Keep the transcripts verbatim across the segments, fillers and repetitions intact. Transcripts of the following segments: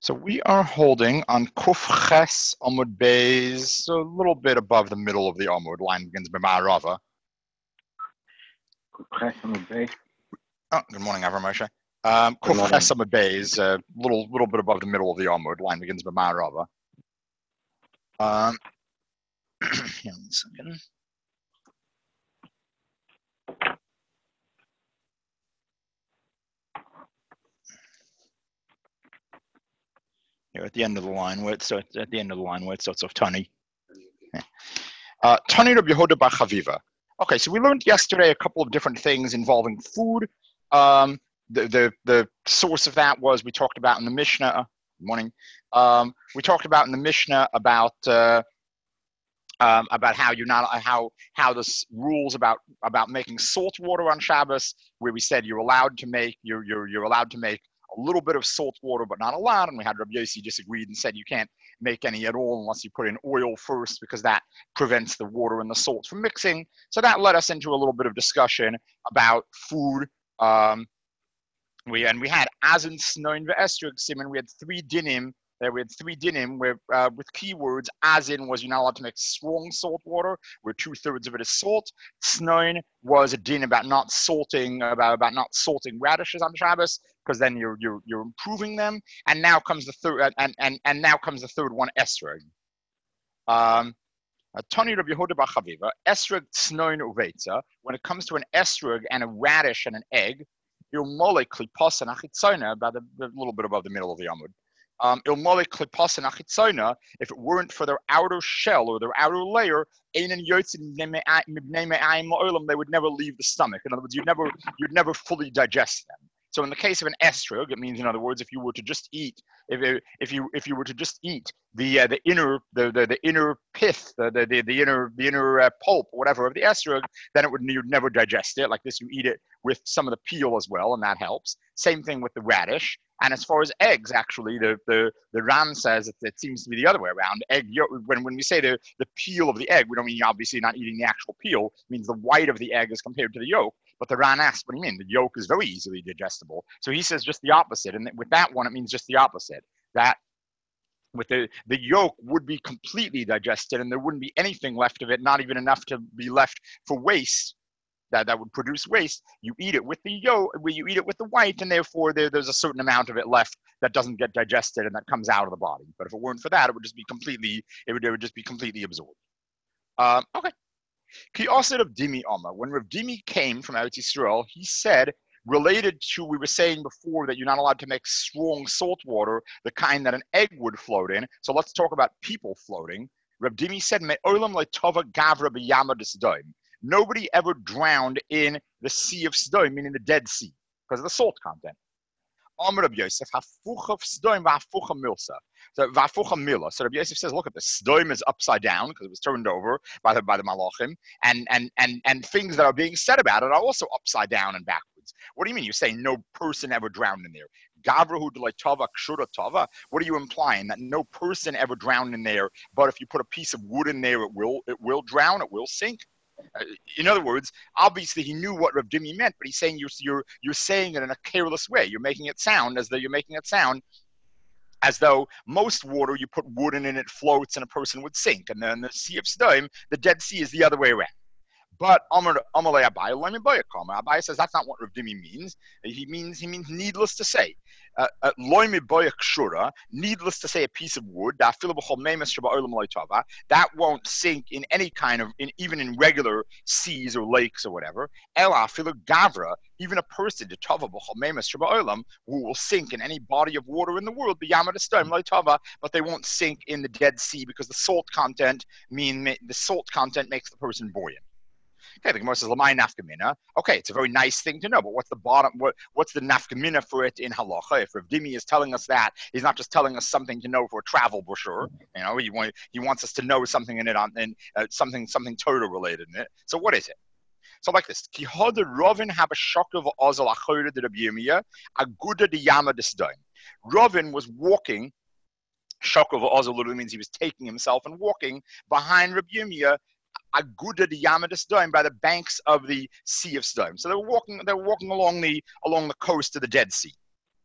So we are holding on Kuf Ches Amud Beis, a little bit above the middle of the Amud. Line begins by Ma'arava. Kuf Ches Amud Beis. Oh, good morning, Avram Moshe. Um, Kuf Ches Amud Beis, a little little bit above the middle of the Amud. Line begins by Ma'arava. Um, hang on a second. Here at the end of the line, where it starts at the end of the line where it starts off Tani. Uh, Tani Rabbi Yehuda bar Chaviva. Okay, so we learned yesterday a couple of different things involving food. Um, the, the the source of that was we talked about in the Mishnah. Good morning. Um, we talked about in the Mishnah about uh, um, about how you're not how how the rules about about making salt water on Shabbos, where we said you're allowed to make you're you're you're allowed to make a little bit of salt water, but not a lot. And we had Rabbi Yossi disagreed and said you can't make any at all unless you put in oil first, because that prevents the water and the salt from mixing. So that led us into a little bit of discussion about food. Um, we and we had Azin Snoin Ve'estrug Simon. We had three dinim. There we had three dinim where uh, with keywords. Azin was you're not allowed to make strong salt water, where two thirds of it is salt. Snoin was a din about not salting, about about not salting radishes on Shabbos, because then you're you're you're improving them. And now comes the third, and and and now comes the third one, esrog. Um, Tani Rabbi Yehuda bar Chaviva, esrog snoin uveitza. When it comes to an esrog and a radish and an egg, ilmole klipas and achitzona, about a, a little bit above the middle of the amud. Um, ilmole klipas and achitzona, if it weren't for their outer shell or their outer layer, they would never leave the stomach. In other words, you'd never you'd never fully digest them. So in the case of an estrog, it means, in other words, if you were to just eat, if if you if you were to just eat the uh, the inner the, the the inner pith, the the the inner the inner uh, pulp, or whatever of the estrog, then it would you'd never digest it. Like this, you eat it with some of the peel as well, and that helps. Same thing with the radish. And as far as eggs, actually, the the the Ran says it, it seems to be the other way around. Egg yolk, when when we say the the peel of the egg, we don't mean obviously not eating the actual peel. It means the white of the egg is compared to the yolk. But the Ran asks, what do you mean? The yolk is very easily digestible. So he says just the opposite. And with that one, it means just the opposite. That with the, the yolk would be completely digested, and there wouldn't be anything left of it, not even enough to be left for waste. That, that would produce waste. You eat it with the yolk, you eat it with the white, and therefore there, there's a certain amount of it left that doesn't get digested and that comes out of the body. But if it weren't for that, it would just be completely, it would, it would just be completely absorbed. Um, okay. Ki Asid of Dimi Oma. When Rav Dimi came from Eretz Yisrael, he said, related to, we were saying before that you're not allowed to make strong salt water, the kind that an egg would float in. So let's talk about people floating. Rav Dimi said, Me'olam le'tova gavra b'yama d'sdoim. Nobody ever drowned in the Sea of Sodom, meaning the Dead Sea, because of the salt content. Amr Rabbi Yosef, hafuch of Sodom, v'hafuch milsa. So v'hafuch mila. So Rabbi Yosef says, look at this. Sodom is upside down because it was turned over by the by the Malachim, and and and and things that are being said about it are also upside down and backwards. What do you mean? You're saying no person ever drowned in there? Gavrahu d'leitava kshura tava. What are you implying? That no person ever drowned in there, but if you put a piece of wood in there, it will it will drown, it will sink. Uh, in other words, obviously he knew what Rav Dimi meant, but he's saying you're, you're you're saying it in a careless way. You're making it sound as though you're making it sound as though most water, you put wood in and it floats and a person would sink. And then the Sea of Sodom, the Dead Sea, is the other way around. But Amalei Abai, Abai says that's not what Rav Dimi means. He means he means needless to say. Uh, uh, needless to say, a piece of wood that won't sink in any kind of, in, even in regular seas or lakes or whatever. Even a person who will sink in any body of water in the world, but they won't sink in the Dead Sea because the salt content mean the salt content makes the person buoyant. Okay, the Gemara says, "Lamai nafkamina." Okay, it's a very nice thing to know, but what's the bottom? What, what's the nafkamina for it in halacha? If Rav Dimi is telling us that, he's not just telling us something to know for travel brochure. You know, he, want, he wants us to know something in it on, and uh, something something Torah related in it. So what is it? So like this: Ki hod Rovin have a shock of ozal achore de Rabbi Yirmiyah, aguda de yama desdaim. Rovin was walking. Shock of ozal literally means he was taking himself and walking behind Rabbi Yirmiyah. Aguda de Yama d'Sodom, by the banks of the Sea of Sodom. So they were walking. They were walking along the along the coast of the Dead Sea.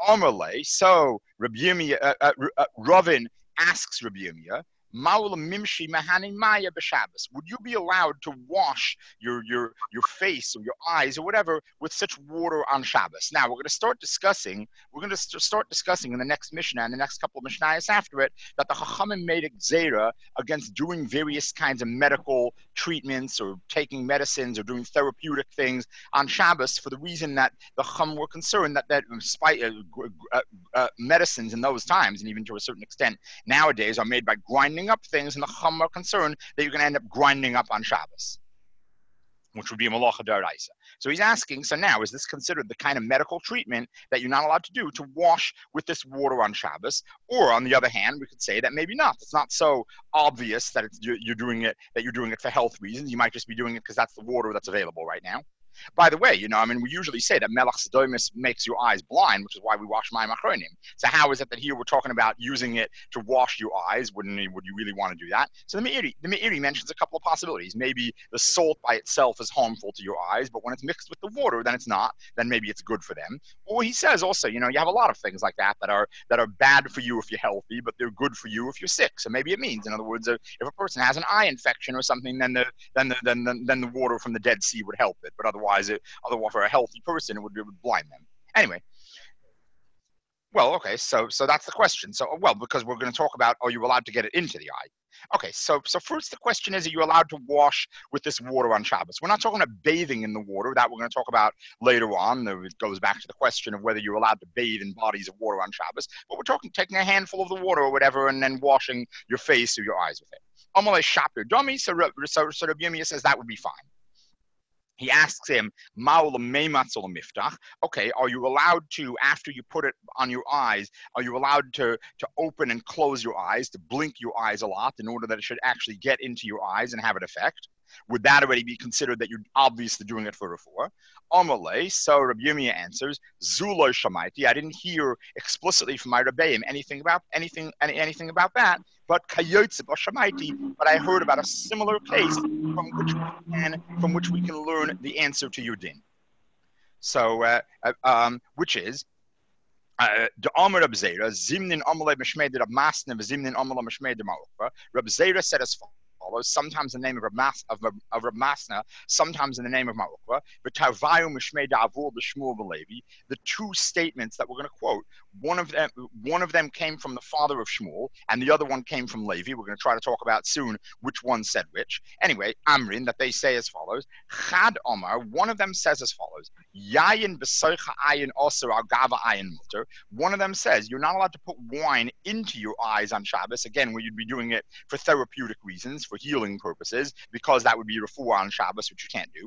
Amarle, so Rabbi Yirmiyah, uh, uh, uh, Ravin asks Rabbi Yirmiyah, Ma'ula mimshi mahani maya b'Shabbos. Would you be allowed to wash your your your face or your eyes or whatever with such water on Shabbos? Now we're going to start discussing. We're going to st- start discussing in the next Mishnah and the next couple of Mishnayos after it that the Chachamim made a gzeira against doing various kinds of medical treatments or taking medicines or doing therapeutic things on Shabbos for the reason that the Chachamim were concerned that that despite uh, uh, uh, medicines in those times and even to a certain extent nowadays are made by grinding up things, and the Chum are concerned that you're going to end up grinding up on Shabbos, which would be a malacha d'oraisa. So he's asking, so now is this considered the kind of medical treatment that you're not allowed to do to wash with this water on Shabbos? Or on the other hand, we could say that maybe not. It's not so obvious that it's, you're, you're doing it that you're doing it for health reasons. You might just be doing it because that's the water that's available right now. By the way, you know, I mean, we usually say that melach sedomis makes your eyes blind, which is why we wash mayim achronim. So how is it that here we're talking about using it to wash your eyes? Wouldn't would you really want to do that? So the Meiri, the Meiri mentions a couple of possibilities. Maybe the salt by itself is harmful to your eyes, but when it's mixed with the water, then it's not. Then maybe it's good for them. Or he says also, you know, you have a lot of things like that that are that are bad for you if you're healthy, but they're good for you if you're sick. So maybe it means, in other words, if a person has an eye infection or something, then the then the then the, then the water from the Dead Sea would help it. But otherwise, it otherwise for a healthy person, it would, it would blind them. Anyway. Well, okay, so so that's the question. So, well, because we're going to talk about, are you allowed to get it into the eye? Okay, so so first the question is, are you allowed to wash with this water on Shabbos? We're not talking about bathing in the water. That we're going to talk about later on. It goes back to the question of whether you're allowed to bathe in bodies of water on Shabbos. But we're talking taking a handful of the water or whatever and then washing your face or your eyes with it. Amalei shapir dummy, so so so Rabbi Yirmiyah says that would be fine. He asks him, okay, are you allowed to, after you put it on your eyes, are you allowed to, to open and close your eyes, to blink your eyes a lot in order that it should actually get into your eyes and have an effect? Would that already be considered that you're obviously doing it for refuah? Amalei, so Rabbi Yirmiyah answers, Zuloi Shamaiti, I didn't hear explicitly from my Rebbeim anything about anything any, anything about that, but Kayotze Shamaiti, but I heard about a similar case from which we can from which we can learn the answer to your din. So, uh, uh, um, which is the Amar Reb Zera, Zimnin Amalei Mishmei Reb Masna, Zimnin Amalei Mishmei Ma'ukva. Reb Zera said as follows. Sometimes in the name of Reb, Mas, of, of Reb Masna, sometimes in the name of Ma'ukva. The two statements that we're going to quote, one of them one of them came from the father of Shmuel, and the other one came from Levi. We're going to try to talk about soon which one said which. Anyway, Amrin, that they say as follows. Chad Omar, one of them says as follows. Yayin b'soicha ayin osir al gava ayin mutter. One of them says you're not allowed to put wine into your eyes on Shabbos, again, where you'd be doing it for therapeutic reasons, for healing purposes, because that would be refuah on Shabbos, which you can't do.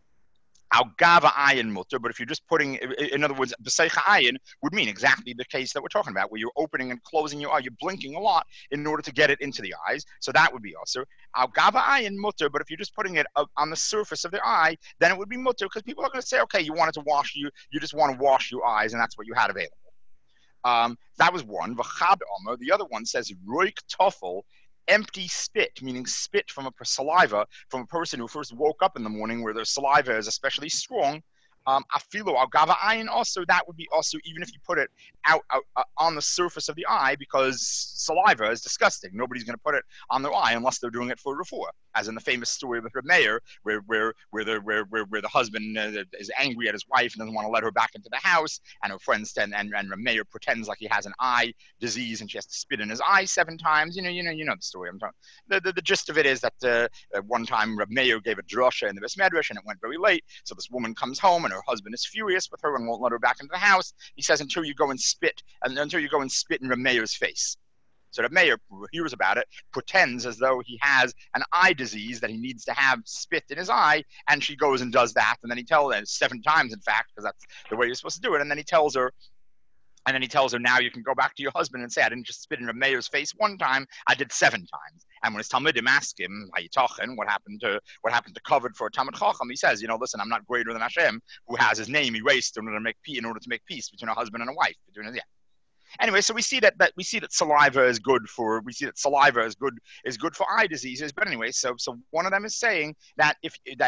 Al gava ayin mutter, but if you're just putting, in other words, b'seicha ayin would mean exactly the case that we're talking about, where you're opening and closing your eye, you're blinking a lot in order to get it into the eyes. So that would be also al gava ayin mutter. But if you're just putting it on the surface of the eye, then it would be mutter, because people are going to say, okay, you wanted to wash you, you just want to wash your eyes, and that's what you had available. Um, that was one. V'chad omer. The other one says roik toffel. Empty spit, meaning spit from a saliva from a person who first woke up in the morning where their saliva is especially strong. Um, afilo al gava ayin also, that would be also, even if you put it out, out uh, on the surface of the eye, because saliva is disgusting. Nobody's going to put it on their eye unless they're doing it for refuah, as in the famous story with Reb Meir, where where where the where where, where the husband uh, is angry at his wife and doesn't want to let her back into the house, and her friends and and, and Reb Meir pretends like he has an eye disease and she has to spit in his eye seven times. You know, you know, you know the story. I'm talking. The, the, the gist of it is that uh, uh, one time Reb Meir gave a drasha in the Beis Medrash and it went very late, so this woman comes home and her husband is furious with her and won't let her back into the house. He says, until you go and spit, and until you go and spit in Reb Meir's face. So Reb Meir hears about it, pretends as though he has an eye disease that he needs to have spit in his eye, and she goes and does that, and then he tells her, seven times in fact, because that's the way you're supposed to do it, and then he tells her, And then he tells her, now you can go back to your husband and say, I didn't just spit in Reb Meir's face one time, I did seven times. And when his Talmidim ask him, what happened to what happened to covered for a Talmid Chacham, he says, you know, listen, I'm not greater than Hashem, who has his name erased in order to make peace, in order to make peace between a husband and a wife. Between, yeah. Anyway, so we see that, that we see that saliva is good for we see that saliva is good is good for eye diseases. But anyway, so so one of them is saying that if that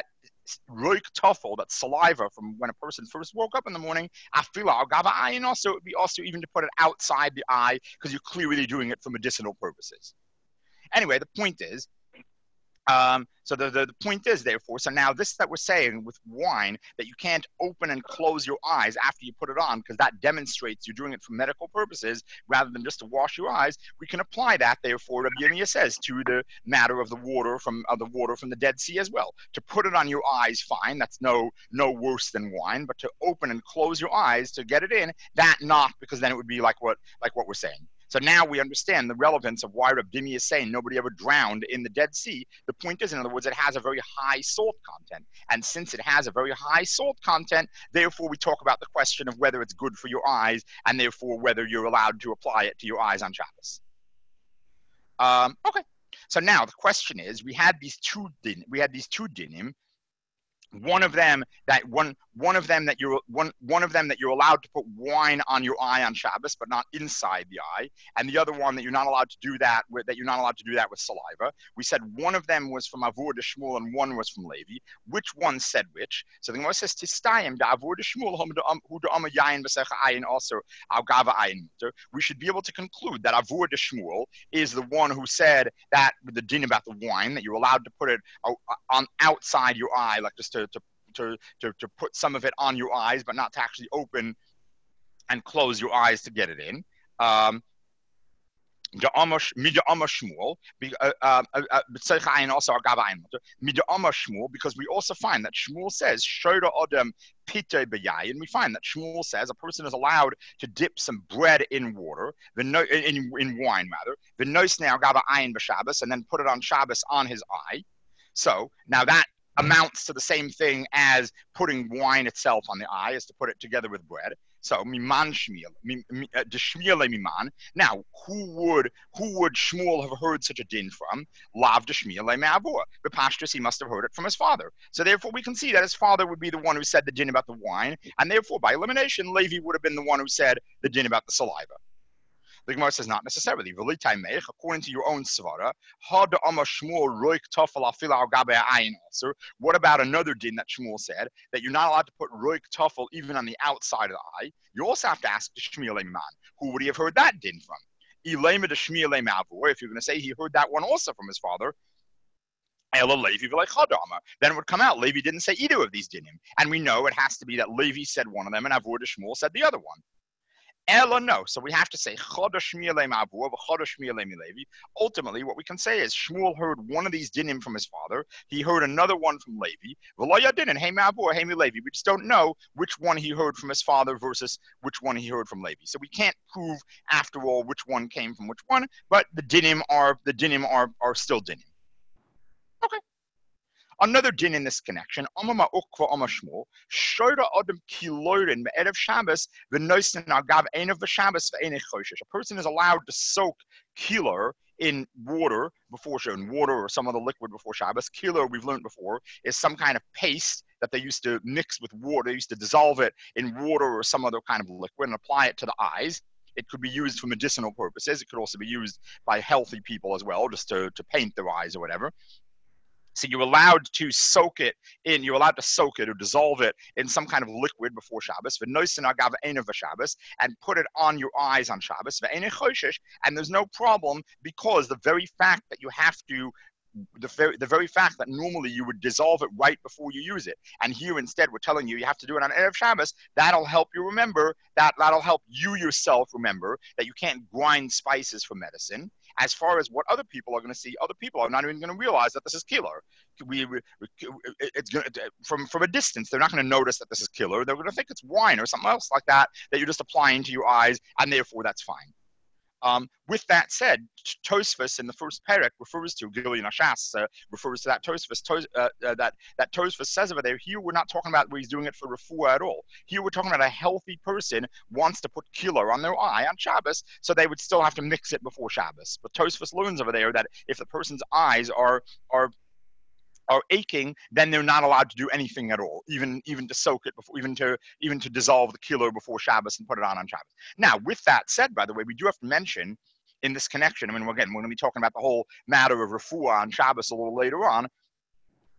roik tofel, that's saliva from when a person first woke up in the morning, afila al gava ayin, also it would be also even to put it outside the eye because you're clearly doing it for medicinal purposes. Anyway, the point is, Um, so the, the, the point is, therefore, so now this that we're saying with wine, that you can't open and close your eyes after you put it on, because that demonstrates you're doing it for medical purposes rather than just to wash your eyes. We can apply that, therefore, Rabbi Yirmiyah says, to the matter of the water from uh, the water from the Dead Sea as well. To put it on your eyes, fine, that's no no worse than wine. But to open and close your eyes to get it in, that not, because then it would be like what like what we're saying. So now we understand the relevance of why Rabbi Dimi is saying nobody ever drowned in the Dead Sea. The point is, in other words, it has a very high salt content. And since it has a very high salt content, therefore we talk about the question of whether it's good for your eyes, and therefore whether you're allowed to apply it to your eyes on Shabbos. Um, okay. So now the question is, we had these two din, we had these two dinim. One of them that one one of them that you're one one of them that you're allowed to put wine on your eye on Shabbos, but not inside the eye, and the other one that you're not allowed to do that with that you're not allowed to do that with saliva. We said one of them was from Avur de Shmuel and one was from Levi. Which one said which? So the Gemara says Tistayim da Avur de Shmuel who de Amma Yayin b'Secha Ayin also Al Gava Ayin. We should be able to conclude that Avur de Shmuel is the one who said that with the din about the wine that you're allowed to put it on outside your eye, like just to To, to, to, to put some of it on your eyes, but not to actually open and close your eyes to get it in. Um, because we also find that Shmuel says, and we find that Shmuel says a person is allowed to dip some bread in water, in, in wine rather, and then put it on Shabbos on his eye. So now that amounts to the same thing as putting wine itself on the eye, is to put it together with bread. So miman shmiel, de shmiel miman. Now, who would who would Shmuel have heard such a din from? Lav de shmiel me'avur. The pashtus, he must have heard it from his father. So therefore, we can see that his father would be the one who said the din about the wine, and therefore, by elimination, Levi would have been the one who said the din about the saliva. The Gemara says not necessarily. According to your own svara, what about another din that Shmuel said, that you're not allowed to put roik tafel even on the outside of the eye? You also have to ask the Shmuel man, who would he have heard that din from? If you're going to say he heard that one also from his father, then it would come out Levi didn't say either of these dinim, and we know it has to be that Levi said one of them and Avur de Shmuel said the other one. Ella no. So we have to say ultimately what we can say is Shmuel heard one of these dinim from his father. He heard another one from Levi. We just don't know which one he heard from his father versus which one he heard from Levi. So we can't prove after all which one came from which one, but the dinim are the dinim are, are still dinim. Okay. Another din in this connection, a person is allowed to soak kilor in water before in water or some other liquid before Shabbos. Kilor, we've learned before, is some kind of paste that they used to mix with water. They used to dissolve it in water or some other kind of liquid and apply it to the eyes. It could be used for medicinal purposes. It could also be used by healthy people as well, just to, to paint their eyes or whatever. So you're allowed to soak it in, you're allowed to soak it or dissolve it in some kind of liquid before Shabbos, and put it on your eyes on Shabbos, and there's no problem because the very fact that you have to, the very, the very fact that normally you would dissolve it right before you use it, and here instead we're telling you you have to do it on Erev Shabbos, that'll help you remember, that, that'll help you yourself remember that you can't grind spices for medicine. As far as what other people are going to see, other people are not even going to realize that this is killer. We, we, it's going to, from from a distance, they're not going to notice that this is killer. They're going to think it's wine or something else like that that you're just applying to your eyes, and therefore that's fine. Um, with that said, Tosfos in the first parak refers to Gilui Nashas, uh, refers to that Tosfos. Tos, uh, uh, that that Tosfos says over there. Here we're not talking about where he's doing it for refuah at all. Here we're talking about a healthy person wants to put killer on their eye on Shabbos, so they would still have to mix it before Shabbos. But Tosfos learns over there that if the person's eyes are are are aching, then they're not allowed to do anything at all, even even to soak it before, even to even to dissolve the kilo before Shabbos and put it on on Shabbos. Now, with that said, by the way, we do have to mention in this connection. I mean, again, we're going to be talking about the whole matter of refuah on Shabbos a little later on.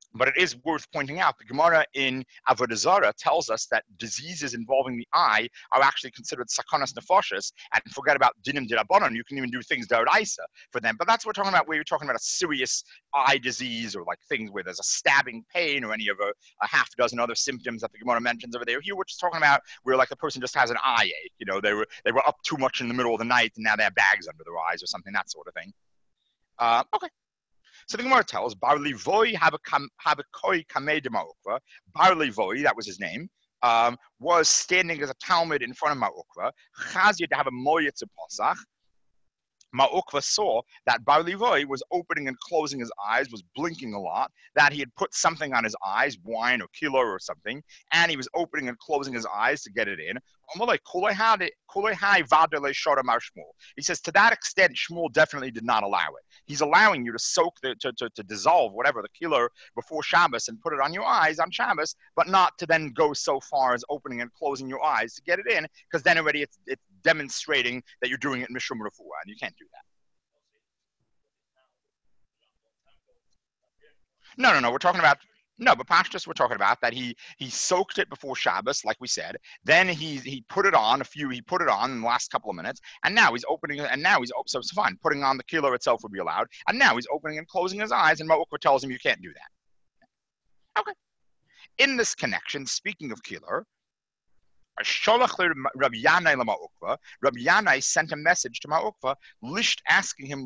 But it is worth pointing out the Gemara in Avodah Zarah tells us that diseases involving the eye are actually considered sakanas nefashos, and forget about dinim dirabanan. You can even do things d'oraisa for them. But that's what we're talking about where you're talking about a serious eye disease or like things where there's a stabbing pain or any of a, a half dozen other symptoms that the Gemara mentions over there. Here we're just talking about where like the person just has an eye ache. You know, they were they were up too much in the middle of the night and now they have bags under their eyes or something, that sort of thing. Uh, okay. So the Gemara tells, Bar Levoy Habakoi Kamei de Ma'ukva, Bar Levoy, that was his name, um, was standing as a Talmud in front of Ma'ukva, Chazia to have a Moyetz Pasach. Ma'ukva saw that Bar Levoy was opening and closing his eyes, was blinking a lot, that he had put something on his eyes, wine or kilo or something, and he was opening and closing his eyes to get it in. He says, to that extent, Shmuel definitely did not allow it. He's allowing you to soak, the, to, to, to dissolve whatever the kilo before Shabbos and put it on your eyes on Shabbos, but not to then go so far as opening and closing your eyes to get it in, because then already it's, it's demonstrating that you're doing it Mishum Refuah, and you can't do that. No, no, no. We're talking about no, but Pashtus we're talking about that he he soaked it before Shabbos, like we said. Then he he put it on a few. He put it on in the last couple of minutes, and now he's opening. And now he's so it's fine. Putting on the kilo itself would be allowed, and now he's opening and closing his eyes, and Ma'ukva tells him you can't do that. Okay. In this connection, speaking of kilo, Rabbi Yanai sent a message to Ma'ukva, Lisht asking him,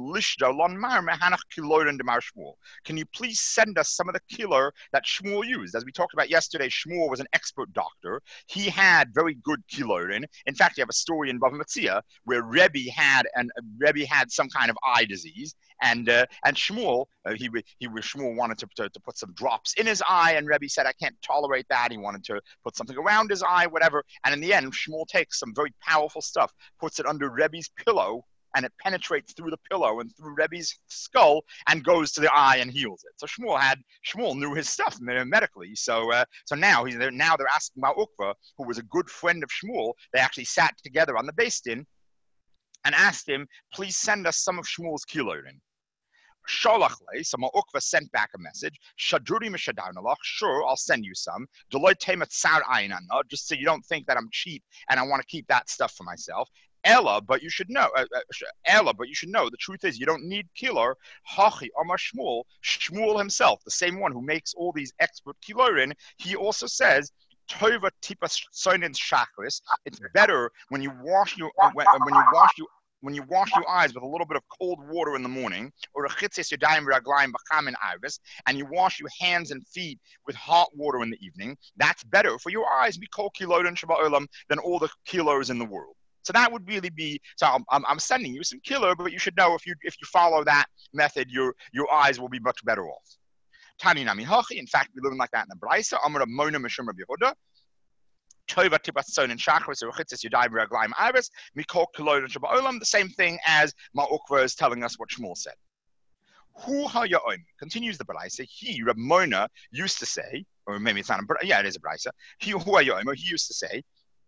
can you please send us some of the killer that Shmuel used? As we talked about yesterday, Shmuel was an expert doctor. He had very good kilorin. In fact, you have a story in Bava Metzia where Rebbe had and Rebbe had some kind of eye disease, and uh, and Shmuel uh, he he Shmuel wanted to, to to put some drops in his eye, and Rebbe said I can't tolerate that. He wanted to put something around his eye, whatever. And in the end, Shmuel takes some very powerful stuff, puts it under Rebbe's pillow, and it penetrates through the pillow and through Rebbe's skull and goes to the eye and heals it. So Shmuel had Shmuel knew his stuff medically. So uh, so now he's there. Now they're asking Ma'ukva, who was a good friend of Shmuel. They actually sat together on the Beis Din and asked him, please send us some of Shmuel's kilorin. Sholachle, so Ma'ukva sent back a message. Shaduri mishadarnalach, sure, I'll send you some. Deloitte temet sar aynana, just so you don't think that I'm cheap and I want to keep that stuff for myself. Ella, but you should know. Uh, uh, Ella, but you should know. The truth is, you don't need killer. Hachi Amar Shmuel, Shmuel himself, the same one who makes all these expert kilorin. He also says. Tova tipas soinin shachris. It's better when you wash your when, when you wash your when you wash your eyes with a little bit of cold water in the morning, or a chitzis yadayim raglayim b'chamin iris, and you wash your hands and feet with hot water in the evening. That's better for your eyes. Be kol kilodin shaba'olam than all the kilos in the world. So that would really be. So I'm, I'm, I'm sending you some kilo, but you should know if you if you follow that method, your your eyes will be much better off. Tani nami hachi. In fact, we learn like that in the Braisa. Amar Mona Mishum Rabbi Yehuda. Tova tipason and chakras or chitzis yadayim raglayim iris. Mikol kilodin shaba'olam. The same thing as Ma'ukva is telling us what Shmuel said. Hu ha'ya'om continues the Braisa. He Rabbi Mona used to say, or maybe it's not a yeah, it is a Braisa. He hu ha'ya'om. He used to say.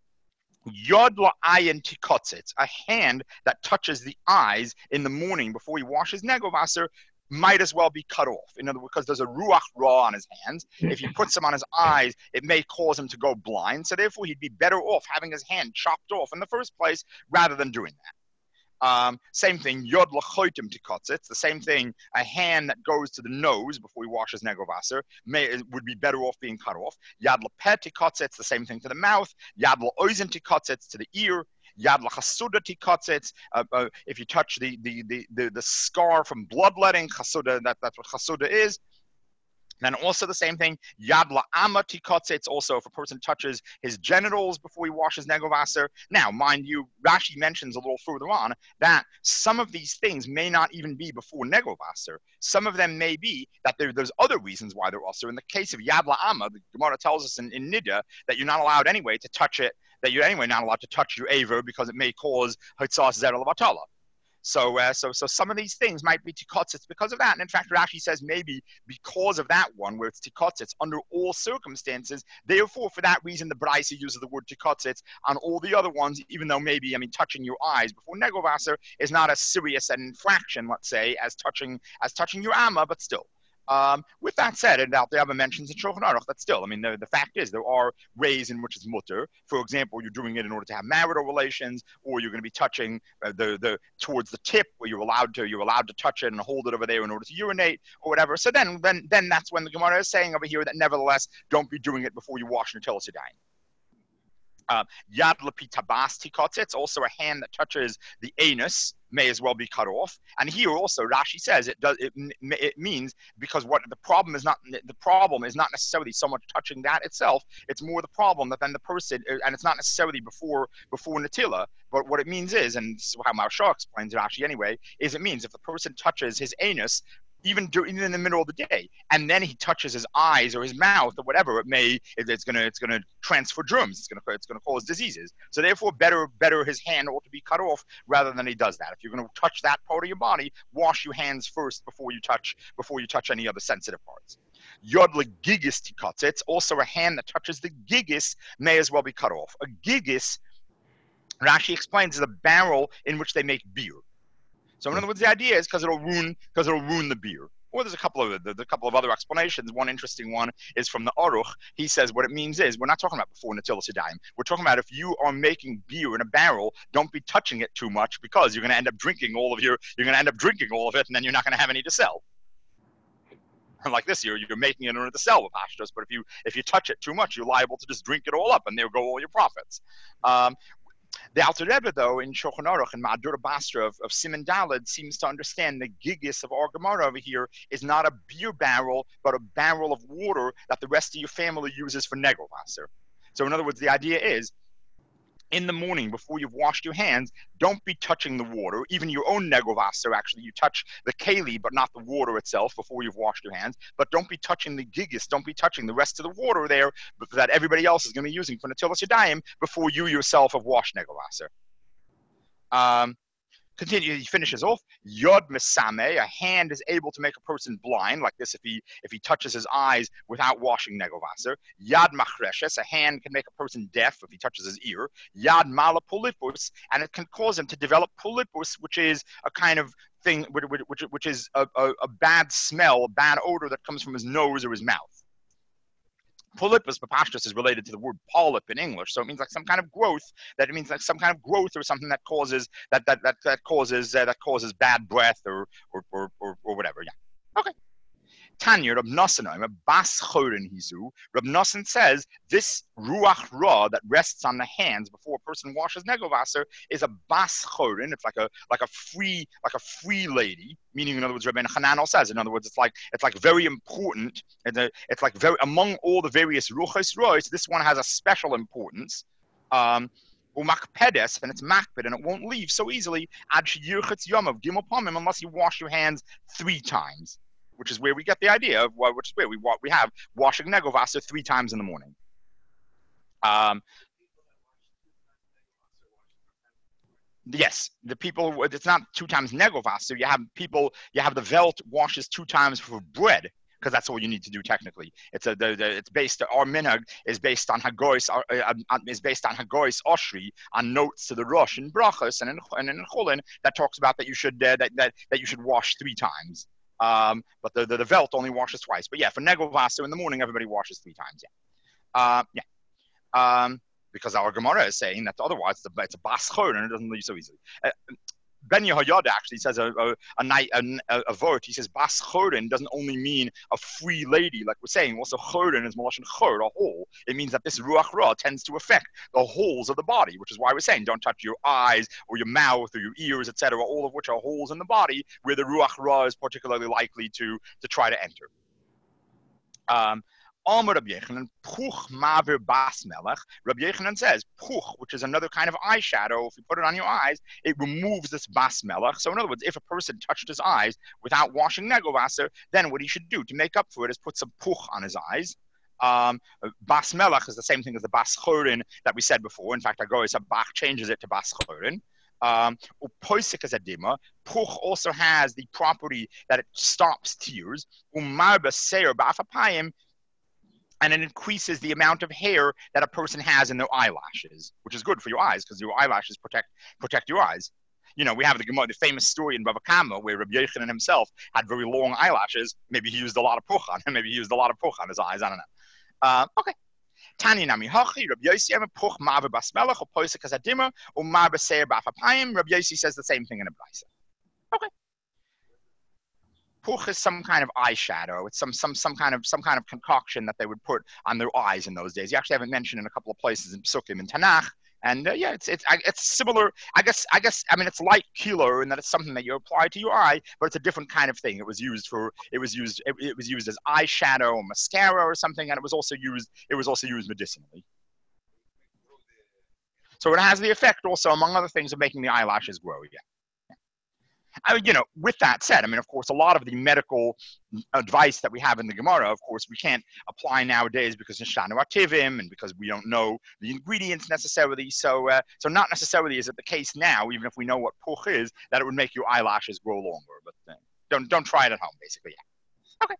Yod la'ayin tikotzitz, a hand that touches the eyes in the morning before he washes negovasser might as well be cut off. In other words, because there's a ruach ra on his hands. If he puts them on his eyes, it may cause him to go blind. So therefore, he'd be better off having his hand chopped off in the first place rather than doing that. Um, same thing, yod lachotim tikotzitz, the same thing, a hand that goes to the nose before he washes negovasser may would be better off being cut off. Yad lapet tikotzitz, the same thing to the mouth. Yad laoizen tikotzitz, to the ear. Yad lachasuda tikotzitz, uh, uh, if you touch the, the the the the scar from bloodletting, chasuda, that, that's what chasuda is. Then also the same thing, yad la'ama tikotzitz, also if a person touches his genitals before he washes negovasser. Now, mind you, Rashi mentions a little further on that some of these things may not even be before negovasser. Some of them may be that there, there's other reasons why they're also. In the case of yad la'ama, the Gemara tells us in, in Nidya that you're not allowed anyway to touch it, that you're anyway not allowed to touch your aver because it may cause hitzas zera levatala. So, uh, so, so some of these things might be tikotzitz because of that. And in fact, Rashi says maybe because of that one, where it's tikotzitz under all circumstances. Therefore, for that reason, the Braisa uses the word tikotzitz on all the other ones, even though maybe, I mean, touching your eyes before negovasser is not as serious an infraction, let's say, as touching as touching your amma, but still. Um, with that said, and out there have mentions in Shulchan Aruch that still, I mean, the, the fact is there are ways in which it's mutter. For example, you're doing it in order to have marital relations, or you're going to be touching uh, the the towards the tip where you're allowed to you're allowed to touch it and hold it over there in order to urinate or whatever. So then then then that's when the Gemara is saying over here that nevertheless don't be doing it before you wash until it's dying. Uh, Yad lepitabas tikotz, it's also a hand that touches the anus, may as well be cut off. And here also Rashi says it does it, it means because what the problem is not the problem is not necessarily so much touching that itself. It's more the problem that then the person, and it's not necessarily before before Natila, but what it means is, and this is how Maharsha explains Rashi anyway, is it means if the person touches his anus even during, even in the middle of the day, and then he touches his eyes or his mouth or whatever, it may it's gonna it's gonna transfer germs. It's gonna it's gonna cause diseases. So therefore, better better his hand ought to be cut off rather than he does that. If you're gonna touch that part of your body, wash your hands first before you touch before you touch any other sensitive parts. Yod legigis tikatz. It's also a hand that touches the gigis may as well be cut off. A gigis, Rashi explains, is a barrel in which they make beer. So in other words, the idea is because it'll ruin because it'll ruin the beer. Or there's a couple of there's a couple of other explanations. One interesting one is from the Aruch. He says what it means is we're not talking about before Natilas Yadayim. We're talking about if you are making beer in a barrel, don't be touching it too much because you're going to end up drinking all of your you're going to end up drinking all of it, and then you're not going to have any to sell. And like this year, you're making it in order to sell with pashtos, but if you if you touch it too much, you're liable to just drink it all up, and there go all your profits. Um, The Alter Rebbe, though, in Shulchan Aruch and Ma'adur Basra of, of Siman Daled, seems to understand the gigis of our Gemara over here is not a beer barrel, but a barrel of water that the rest of your family uses for negovasser. So in other words, the idea is, in the morning before you've washed your hands, don't be touching the water, even your own negovasser. Actually, you touch the keli, but not the water itself before you've washed your hands. But don't be touching the gigis, don't be touching the rest of the water there that everybody else is going to be using for Natilas Yadayim before you yourself have washed negovasser. Um, Continue. He finishes off. Yod mesame, a hand is able to make a person blind, like this if he if he touches his eyes without washing negovasser. Yad machreshes, a hand can make a person deaf if he touches his ear. Yad mala polipus, and it can cause him to develop polipus, which is a kind of thing, which which, which is a, a, a bad smell, a bad odor that comes from his nose or his mouth. Polypus, Papashtus, is related to the word polyp in English, so it means like some kind of growth. That it means like some kind of growth or something that causes that that that that causes uh, that causes bad breath or or or or, or whatever. Yeah. Okay. Tanya, Rab Nosson, a bas chorin hizu. Rab Nosson says this ruach ra that rests on the hands before a person washes negovasser is a bas chorin. It's like a like a free like a free lady. Meaning, in other words, Rabbi Hananel says, in other words, it's like it's like very important. And it's like very among all the various ruchos rois, this one has a special importance. Um, Umakpedes, and it's makped, and it won't leave so easily. Ad sheyirchetz yom gimel pamim, unless you wash your hands three times. Which is where we get the idea of what, which is where we we have washing negovasser three times in the morning. Um, yes, the people. It's not two times negovasser. You have people. You have the velt washes two times for bread because that's all you need to do technically. It's a the, the it's based. Our minhag is based on hagois. Uh, uh, is based on hagois oshri on notes to the rush in brachos and in and in chulin that talks about that you should uh, that that that you should wash three times. Um, but the, the the velt only washes twice. But yeah, for negovasser in the morning, everybody washes three times. Yeah, uh, yeah. Um, because our Gemara is saying that otherwise it's a, it's a bas chor and it doesn't leave so easily. Uh, Ben Yehoyada actually says a a a, night, a, a, a vort. He says bas chorin doesn't only mean a free lady, like we're saying. Also, chorin is malashon chor, a hole. It means that this ruach ra tends to affect the holes of the body, which is why we're saying don't touch your eyes or your mouth or your ears, et cetera. All of which are holes in the body where the ruach ra is particularly likely to to try to enter. Um, Amar Rabbi Yechanan, Puch Maver Bas Melech. Rabbi Yechanan says, Puch, which is another kind of eyeshadow, if you put it on your eyes, it removes this Bas Melech. So in other words, if a person touched his eyes without washing negovasser, then what he should do to make up for it is put some Puch on his eyes. Um, Bas Melech is the same thing as the Bas Chorin that we said before. In fact, Agoy Sabach changes it to Bas Chorin. Um, Puch also has the property that it stops tears. Umarba Seir Bafapayim, and it increases the amount of hair that a person has in their eyelashes, which is good for your eyes because your eyelashes protect protect your eyes. you know, we have the Gemara, the famous story in Bava Kama where Rabbi Yochanan himself had very long eyelashes. Maybe he used a lot of puch on him. Maybe he used a lot of puch on his eyes. I don't know. Uh, okay. Tanya Nami Hachi, Rabbi Yossi Emer Puch Ma'av Basmelach or Posek Azadima or Ma'av Seir Ba'afapayim. Rabbi Yossi says the same thing in a brisa. Okay. Puch is some kind of eyeshadow. It's some some some kind of some kind of concoction that they would put on their eyes in those days. You actually haven't mentioned in a couple of places in Psukim in Tanakh. And uh, yeah, it's it's it's similar. I guess I guess I mean it's like kilo in that it's something that you apply to your eye, but it's a different kind of thing. It was used for it was used it, it was used as eyeshadow or mascara or something, and it was also used it was also used medicinally. So it has the effect also, among other things, of making the eyelashes grow. Yeah. I mean, you know, with that said, I mean, of course, a lot of the medical advice that we have in the Gemara, of course, we can't apply nowadays because of Shanu Ativim and because we don't know the ingredients necessarily. So, uh, so not necessarily is it the case now, even if we know what puch is, that it would make your eyelashes grow longer. But uh, don't don't try it at home, basically. Yeah. Okay.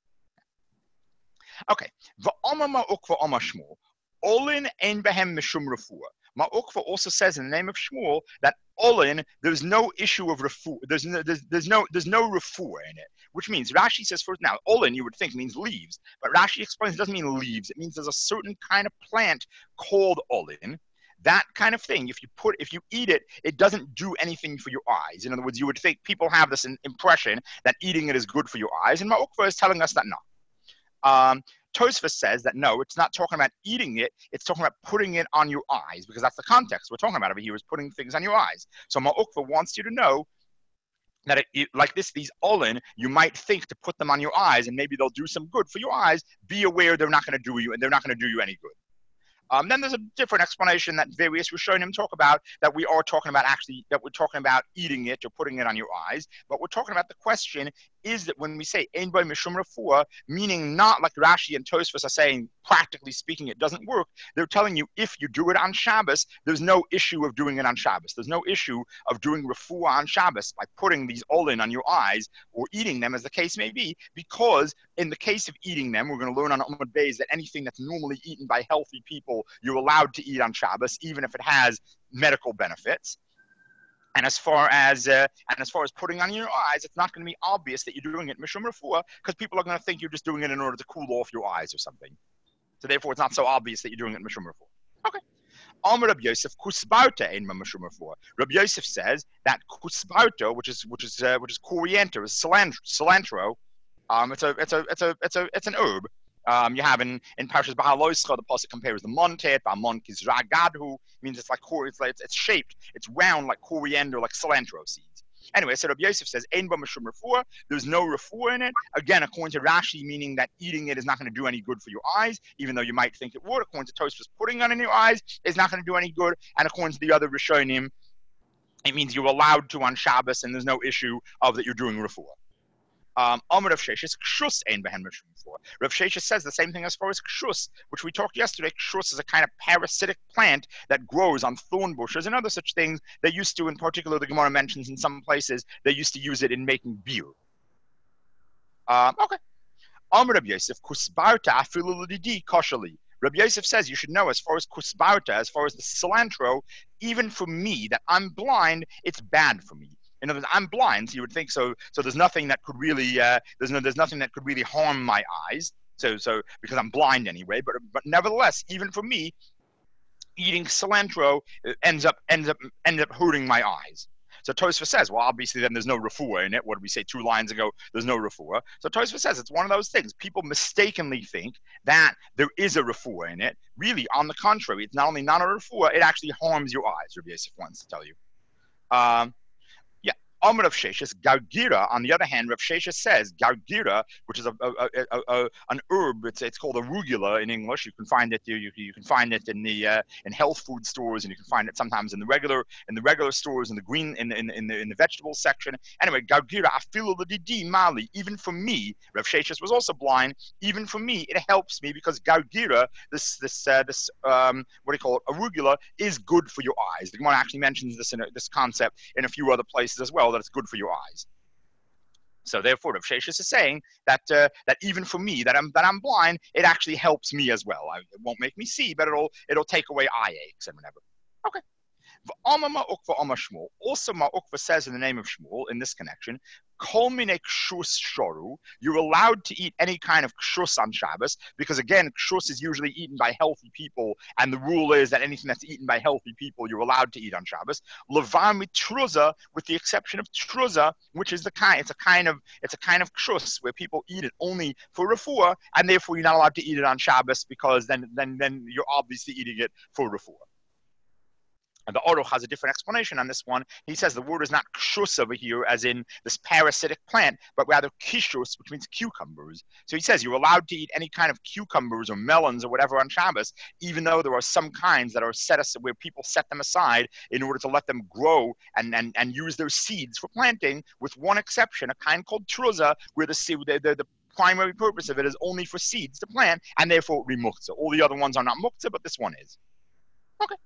Okay. V'Amar Ma'ukva Amar Shmuel. Olin ein behem mishum refuah. Ma'ukva also says in the name of Shmuel that Olin, there's no issue of refuah. There's no, there's, there's no, there's no refuah in it, which means Rashi says first. Now, Olin you would think means leaves, but Rashi explains it doesn't mean leaves. It means there's a certain kind of plant called Olin. That kind of thing, if you put, if you eat it, it doesn't do anything for your eyes. In other words, you would think people have this impression that eating it is good for your eyes, and Ma'ukva is telling us that no. Um, Tosfos says that no, it's not talking about eating it, it's talking about putting it on your eyes, because that's the context we're talking about over here, is putting things on your eyes. So Ma'ukva wants you to know that it, it, like this, these olin, you might think to put them on your eyes, and maybe they'll do some good for your eyes. Be aware they're not going to do you, and they're not going to do you any good. Um, then there's a different explanation that various Rishonim talk about, that we are talking about actually, that we're talking about eating it or putting it on your eyes, but we're talking about the question is that when we say ein bo mishum refuah, meaning not like Rashi and Tosfos are saying, practically speaking, it doesn't work. They're telling you if you do it on Shabbos, there's no issue of doing it on Shabbos. There's no issue of doing refuah on Shabbos by putting these olin on your eyes or eating them, as the case may be, because in the case of eating them, we're going to learn on Amud Beis that anything that's normally eaten by healthy people, you're allowed to eat on Shabbos, even if it has medical benefits. And as far as uh, and as far as putting on your eyes, it's not going to be obvious that you're doing it mishum refuah, because people are going to think you're just doing it in order to cool off your eyes or something. So therefore, it's not so obvious that you're doing it mishum refuah. Okay. Amar Rabbi Yosef kusbarta ein mishum refuah. Rabbi Yosef says that kusbarta, which is which is uh, which is coriander, is cilantro. cilantro um, it's a it's a it's a it's a it's an herb. Um, you have in in Parshas Bahaloischa, the pasuk compares the mon to it. Mon kizra gadhu, means it's like it's like it's, it's shaped, it's round like coriander, like cilantro seeds. Anyway, so Rabbi Yosef says ein ba mishum refuah. There's no refuah in it. Again, according to Rashi, meaning that eating it is not going to do any good for your eyes, even though you might think it would. According to Tosfos, putting it in your eyes is not going to do any good. And according to the other Rishonim, it means you're allowed to on Shabbos, and there's no issue of that you're doing refuah. Um, Amar Rav Sheshes, kshus ein behen mishum refuah. Rav Sheshes says the same thing as far as kshus, which we talked yesterday. Kshus is a kind of parasitic plant that grows on thorn bushes and other such things. They used to, in particular, the Gemara mentions in some places, they used to use it in making beer. Um, okay. Amar Rav Yosef, kusbarta afilu l'didi koshali. Rabbi Yosef says you should know, as far as kusbarta, as far as the cilantro, even for me, that I'm blind, it's bad for me. In other words, I'm blind, so you would think so. So there's nothing that could really, uh, there's no, there's nothing that could really harm my eyes. So, so because I'm blind anyway. But, but nevertheless, even for me, eating cilantro ends up, ends up, ends up hurting my eyes. So Tosfos says, well, obviously then there's no refuah in it. What did we say two lines ago? There's no refuah. So Tosfos says it's one of those things. People mistakenly think that there is a refuah in it. Really, on the contrary, it's not only not a refuah, it actually harms your eyes. Rabbi Yosef wants to tell you. Um, Amar Rav Sheshes, Gargira, on the other hand, Rav Sheshes says, Gargira, which is a, a, a, a, an herb, it's, it's called arugula in English. You can find it you, you can find it in the uh, in health food stores, and you can find it sometimes in the regular in the regular stores in the green in in, in the in the vegetable section. Anyway, Gargira, afilu l'didi mali. Even for me, Rav Sheshes was also blind. Even for me, it helps me because Gargira, this this uh, this um, what do you call it, arugula, is good for your eyes. The Gemara actually mentions this in a, this concept in a few other places as well, that it's good for your eyes. So therefore, Rav Sheshes is saying that uh, that even for me, that I'm that I'm blind, it actually helps me as well. I, it won't make me see, but it'll it'll take away eye aches and whatever. Okay. V'amama ukva ama Shmuel. Also, Ma'ukva says in the name of Shmuel in this connection, Kol mine kshus shoru. You're allowed to eat any kind of kshus on Shabbos because again, kshus is usually eaten by healthy people, and the rule is that anything that's eaten by healthy people, you're allowed to eat on Shabbos. Levan mitruza, with the exception of truza, which is the kind, it's a kind of, it's a kind of kshus where people eat it only for refuah, and therefore you're not allowed to eat it on Shabbos because then, then, then you're obviously eating it for refuah. And the Aruch has a different explanation on this one. He says the word is not kshus over here, as in this parasitic plant, but rather kishus, which means cucumbers. So he says you're allowed to eat any kind of cucumbers or melons or whatever on Shabbos, even though there are some kinds that are set aside, where people set them aside in order to let them grow and, and, and use their seeds for planting, with one exception, a kind called truza, where the, the, the, the primary purpose of it is only for seeds to plant, and therefore remuktzah. All the other ones are not muktzah, but this one is. Okay.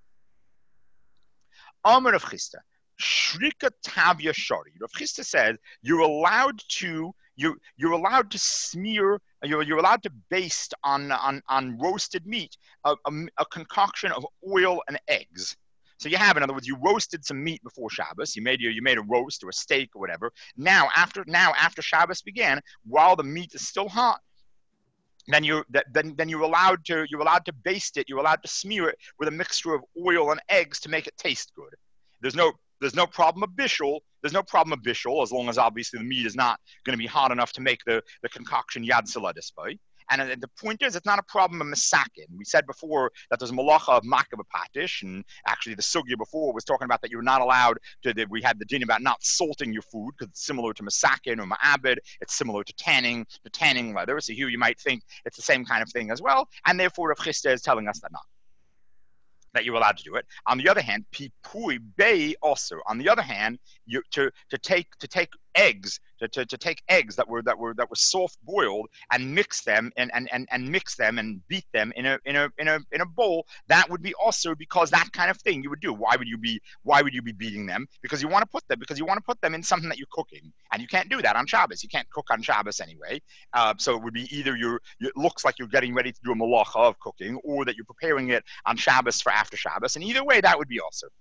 Amar Rav Chisda, Shrika Tavya Shari. Rav Chisda says you're allowed to you you're allowed to smear you're you're allowed to baste on on on roasted meat a, a, a concoction of oil and eggs. So you have, in other words, you roasted some meat before Shabbos. You made your you made a roast or a steak or whatever. Now after now after Shabbos began, while the meat is still hot, then you then then you're allowed to you're allowed to baste it. You're allowed to smear it with a mixture of oil and eggs to make it taste good. There's no there's no problem of bishul. There's no problem of bishul as long as obviously the meat is not going to be hot enough to make the, the concoction yad sela display. And uh, the point is, it's not a problem of masakin. We said before that there's malacha of makav patish, and actually the sugya before was talking about that you're not allowed to. That we had the din about not salting your food because it's similar to masakin or ma'abed. It's similar to tanning, to tanning leather. So here you might think it's the same kind of thing as well, and therefore Rav Chisda is telling us that not. That you're allowed to do it. On the other hand, pipui bei also. On the other hand, you to to take to take eggs to, to, to take eggs that were that were that were soft boiled and mix them and, and, and, and mix them and beat them in a in a in a in a bowl. That would be also because that kind of thing you would do. Why would you be why would you be beating them? Because you want to put them because you want to put them in something that you're cooking, and you can't do that on Shabbos. You can't cook on Shabbos anyway. Uh, so it would be either you're it looks like you're getting ready to do a malacha of cooking, or that you're preparing it on Shabbos for after Shabbos, and either way that would be also.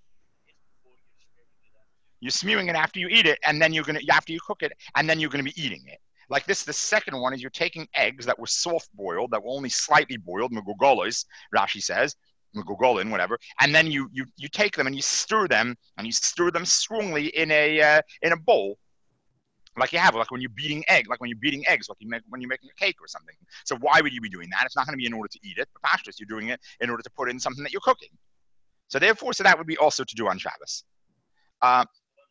You're smearing it after you eat it, and then you're gonna after you cook it, and then you're gonna be eating it. Like this, the second one is you're taking eggs that were soft boiled, that were only slightly boiled, megugolos, Rashi says, megugolin, whatever, and then you you you take them and you stir them, and you stir them strongly in a uh, in a bowl. Like you have, like when you're beating egg, like when you're beating eggs, like you make when you're making a cake or something. So why would you be doing that? It's not going to be in order to eat it. But pashtus, you're doing it in order to put in something that you're cooking. So therefore, so that would be also to do on Shabbos. Uh,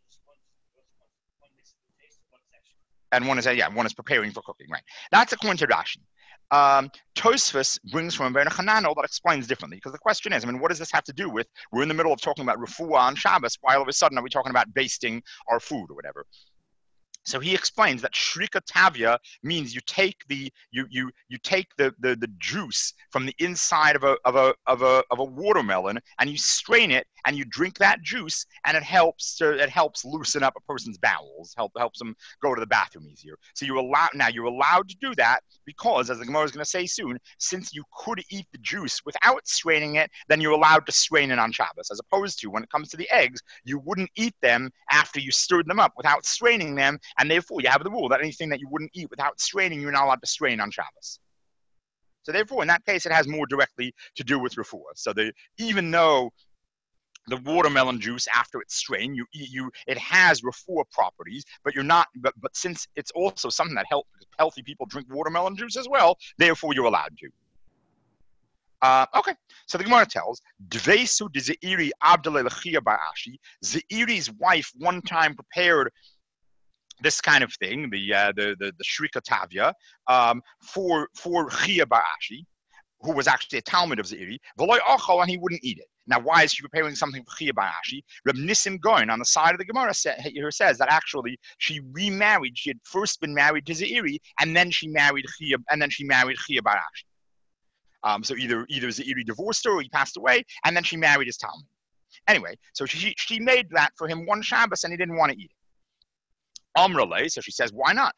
and one is, uh, yeah, one is preparing for cooking, right? That's according to Rashi. Um, Tosfos brings from Ben Hananel that explains differently, because the question is, I mean, what does this have to do with? We're in the middle of talking about refuah on Shabbos. Why all of a sudden are we talking about basting our food or whatever? So he explains that shrika tavya means you take the you you you take the, the the juice from the inside of a of a of a of a watermelon, and you strain it and you drink that juice, and it helps to it helps loosen up a person's bowels, help helps them go to the bathroom easier. So you allow now you're allowed to do that because, as the Gemara is going to say soon, since you could eat the juice without straining it, then you're allowed to strain it on Shabbos, as opposed to when it comes to the eggs, you wouldn't eat them after you stirred them up without straining them. And therefore, you have the rule that anything that you wouldn't eat without straining, you're not allowed to strain on Shabbos. So therefore, in that case, it has more directly to do with refuah. So the, even though the watermelon juice, after it's strained, you eat, you it has refuah properties, but you're not. But but since it's also something that help, healthy people drink watermelon juice as well, therefore you're allowed to. Uh, okay, so the Gemara tells, Dveisu de Zeiri Abdaleh Lechia Ba'ashi. Zeiri's wife one time prepared this kind of thing, the uh, the the, the Shrika Tavya, um, for for Chia Ba'ashi, who was actually a Talmud of Zeiri, V'loi Ochel, and he wouldn't eat it. Now, why is she preparing something for Chia Ba'ashi? Reb Nissim Goin on the side of the Gemara say, here says that actually she remarried. She had first been married to Zeiri, and then she married Chia, and then she married Chia Ba'ashi. Um, so either either Zeiri divorced her or he passed away, and then she married his Talmud. Anyway, so she she made that for him one Shabbos, and he didn't want to eat it. Amrale, so she says, why not?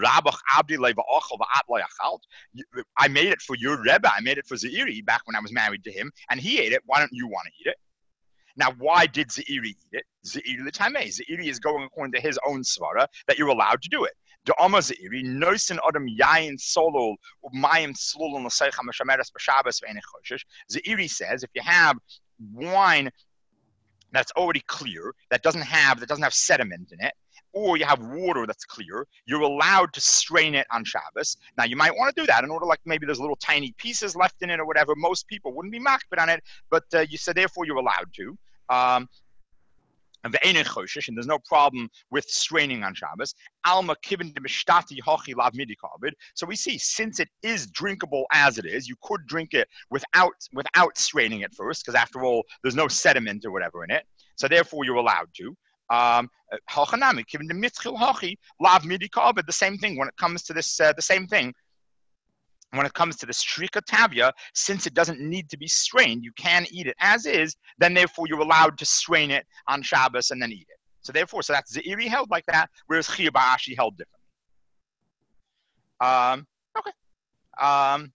I made it for your Rebbe. I made it for Zeiri back when I was married to him, and he ate it. Why don't you want to eat it? Now, why did Zeiri eat it? Zeiri l'tamei. Zeiri is going according to his own svara that you're allowed to do it. The Amma Zeiri, noisen adam yayin solol umayim slul l'seicha meshameres b'Shabbos ve'enei choshesh. Zeiri says if you have wine that's already clear, that doesn't have that doesn't have sediment in it, or you have water that's clear, you're allowed to strain it on Shabbos. Now, you might want to do that in order, like maybe there's little tiny pieces left in it or whatever. Most people wouldn't be makbid on it, but uh, you said therefore you're allowed to. Um, and there's no problem with straining on Shabbos. Alma kibin de mishtati hachi lav midi kabed. So we see, since it is drinkable as it is, you could drink it without without straining it first, because after all, there's no sediment or whatever in it. So therefore, you're allowed to. Um, the same thing when it comes to this. Uh, the same thing when it comes to the shrika tavia. Since it doesn't need to be strained, you can eat it as is. Then therefore, you're allowed to strain it on Shabbos and then eat it. So therefore, so that's Zeiri held like that, whereas Chia Ba'ashi held differently. Um, okay. Um,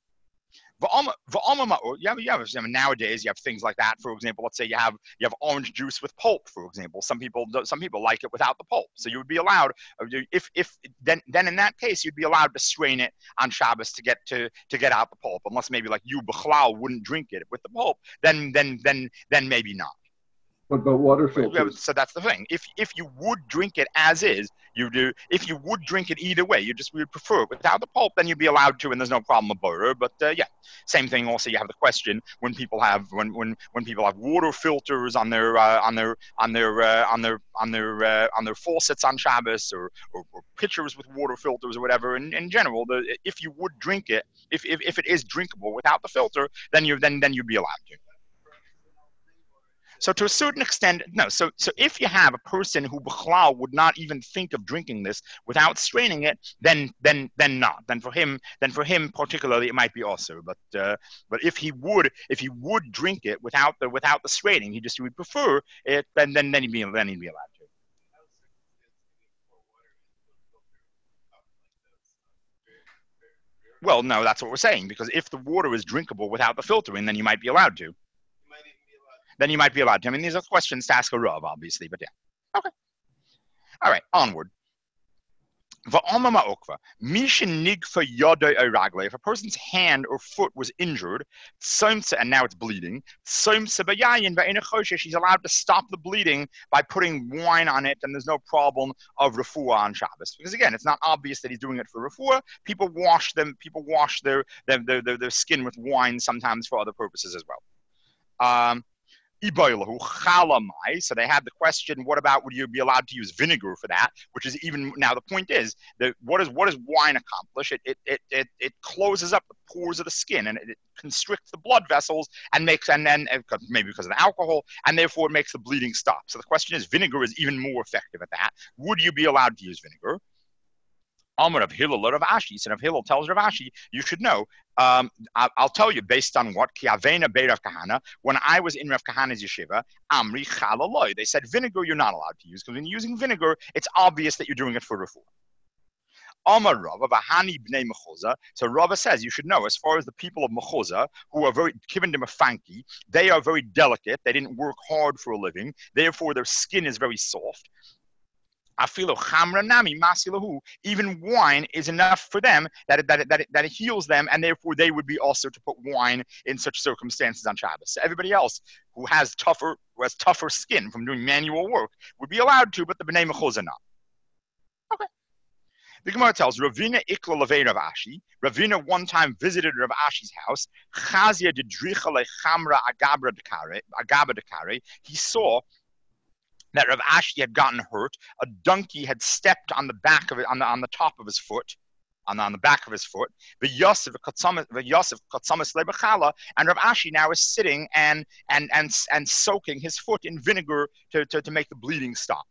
Yeah, you have, nowadays you have things like that. For example, let's say you have you have orange juice with pulp. For example, some people some people like it without the pulp, so you would be allowed. If if then then in that case you'd be allowed to strain it on Shabbos to get to to get out the pulp, unless maybe like you Bichlal wouldn't drink it with the pulp. Then then then then maybe not. What about water filters? So that's the thing. If if you would drink it as is, you do. If you would drink it either way, you just would prefer it without the pulp, then you'd be allowed to, and there's no problem with butter. But uh, yeah, same thing. Also, you have the question when people have when when when people have water filters on their uh, on their on their uh, on their on their uh, on their faucets on Shabbos, or, or, or pitchers with water filters or whatever. In, in general, the, if you would drink it, if, if if it is drinkable without the filter, then you then then you'd be allowed to. So to a certain extent, no. So so if you have a person who b'chlal would not even think of drinking this without straining it, then then then not. Then for him, then for him particularly, it might be also. But uh, but if he would if he would drink it without the without the straining, he just would prefer it. Then then then he'd be then he'd be allowed to. Well, no, that's what we're saying, because if the water is drinkable without the filtering, then you might be allowed to. Then you might be allowed to. I mean, these are questions to ask a Rav, obviously, but yeah. Okay. All right, onward. If a person's hand or foot was injured, and now it's bleeding, she's allowed to stop the bleeding by putting wine on it, and there's no problem of refuah on Shabbos. Because again, it's not obvious that he's doing it for refuah. People wash them, people wash their their, their, their, their skin with wine sometimes for other purposes as well. Um, So they had the question, what about would you be allowed to use vinegar for that? Which is even now the point is that what is what does wine accomplish? It it it it, it closes up the pores of the skin, and it, it constricts the blood vessels and makes and then maybe because of the alcohol, and therefore it makes the bleeding stop. So the question is, vinegar is even more effective at that. Would you be allowed to use vinegar? Amar of Hillel or Rav Ashi. So Rav Hillel tells Rav Ashi, you should know. Um, I'll, I'll tell you based on what Kiavena Bei Rav Kahana. When I was in Rav Kahana's yeshiva, Amri Chalaloi. They said vinegar you're not allowed to use, because when you're using vinegar, it's obvious that you're doing it for refuah. Amar Rava Vahani Bnei Mechoza. So Rava says you should know, as far as the people of Mechoza, who are very given them a fanki, they are very delicate. They didn't work hard for a living, therefore their skin is very soft. Even wine is enough for them that it, that, it, that, it, that it heals them, and therefore they would be also to put wine in such circumstances on Shabbos. So everybody else who has tougher who has tougher skin from doing manual work would be allowed to, but the Bnei Mechoza not. Okay. The Gemara tells Ravina Ikla Levei Rav Ashi. Ravina one time visited Rav Ashi's house. Chazia de Dricha le Chamra Agabra Dekare. He saw that Rav Ashi had gotten hurt. A donkey had stepped on the back of it, on the on the top of his foot, on the, on the back of his foot. The Yosef Katsamas Lebechala, and Rav Ashi now is sitting and and and and soaking his foot in vinegar to, to, to make the bleeding stop.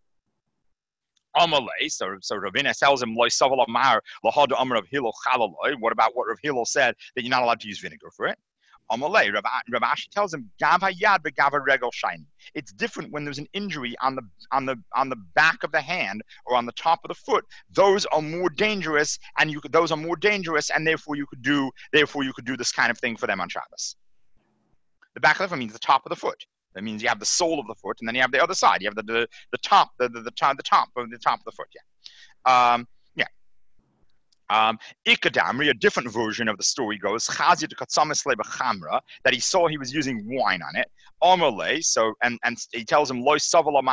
Amalei, so so Ravina tells him Loi Savala Mar Lahad Amr of Hillel Chalaloi. What about what Rav Hillel said, that you're not allowed to use vinegar for it? Amalei, Rav, Rav Ashi tells him Gav Hayad beGav Regel Shiny. It's different when there's an injury on the on the on the back of the hand or on the top of the foot. Those are more dangerous, and you could those are more dangerous, and therefore you could do therefore you could do this kind of thing for them on Shabbos. The back of the foot means the top of the foot. That means you have the sole of the foot, and then you have the other side. You have the the, the top, the, the the top, the top of the top of the foot. Yeah. Um, yeah. Um, Ikadamri, a different version of the story goes, that he saw he was using wine on it. Amalei, so and and he tells him, what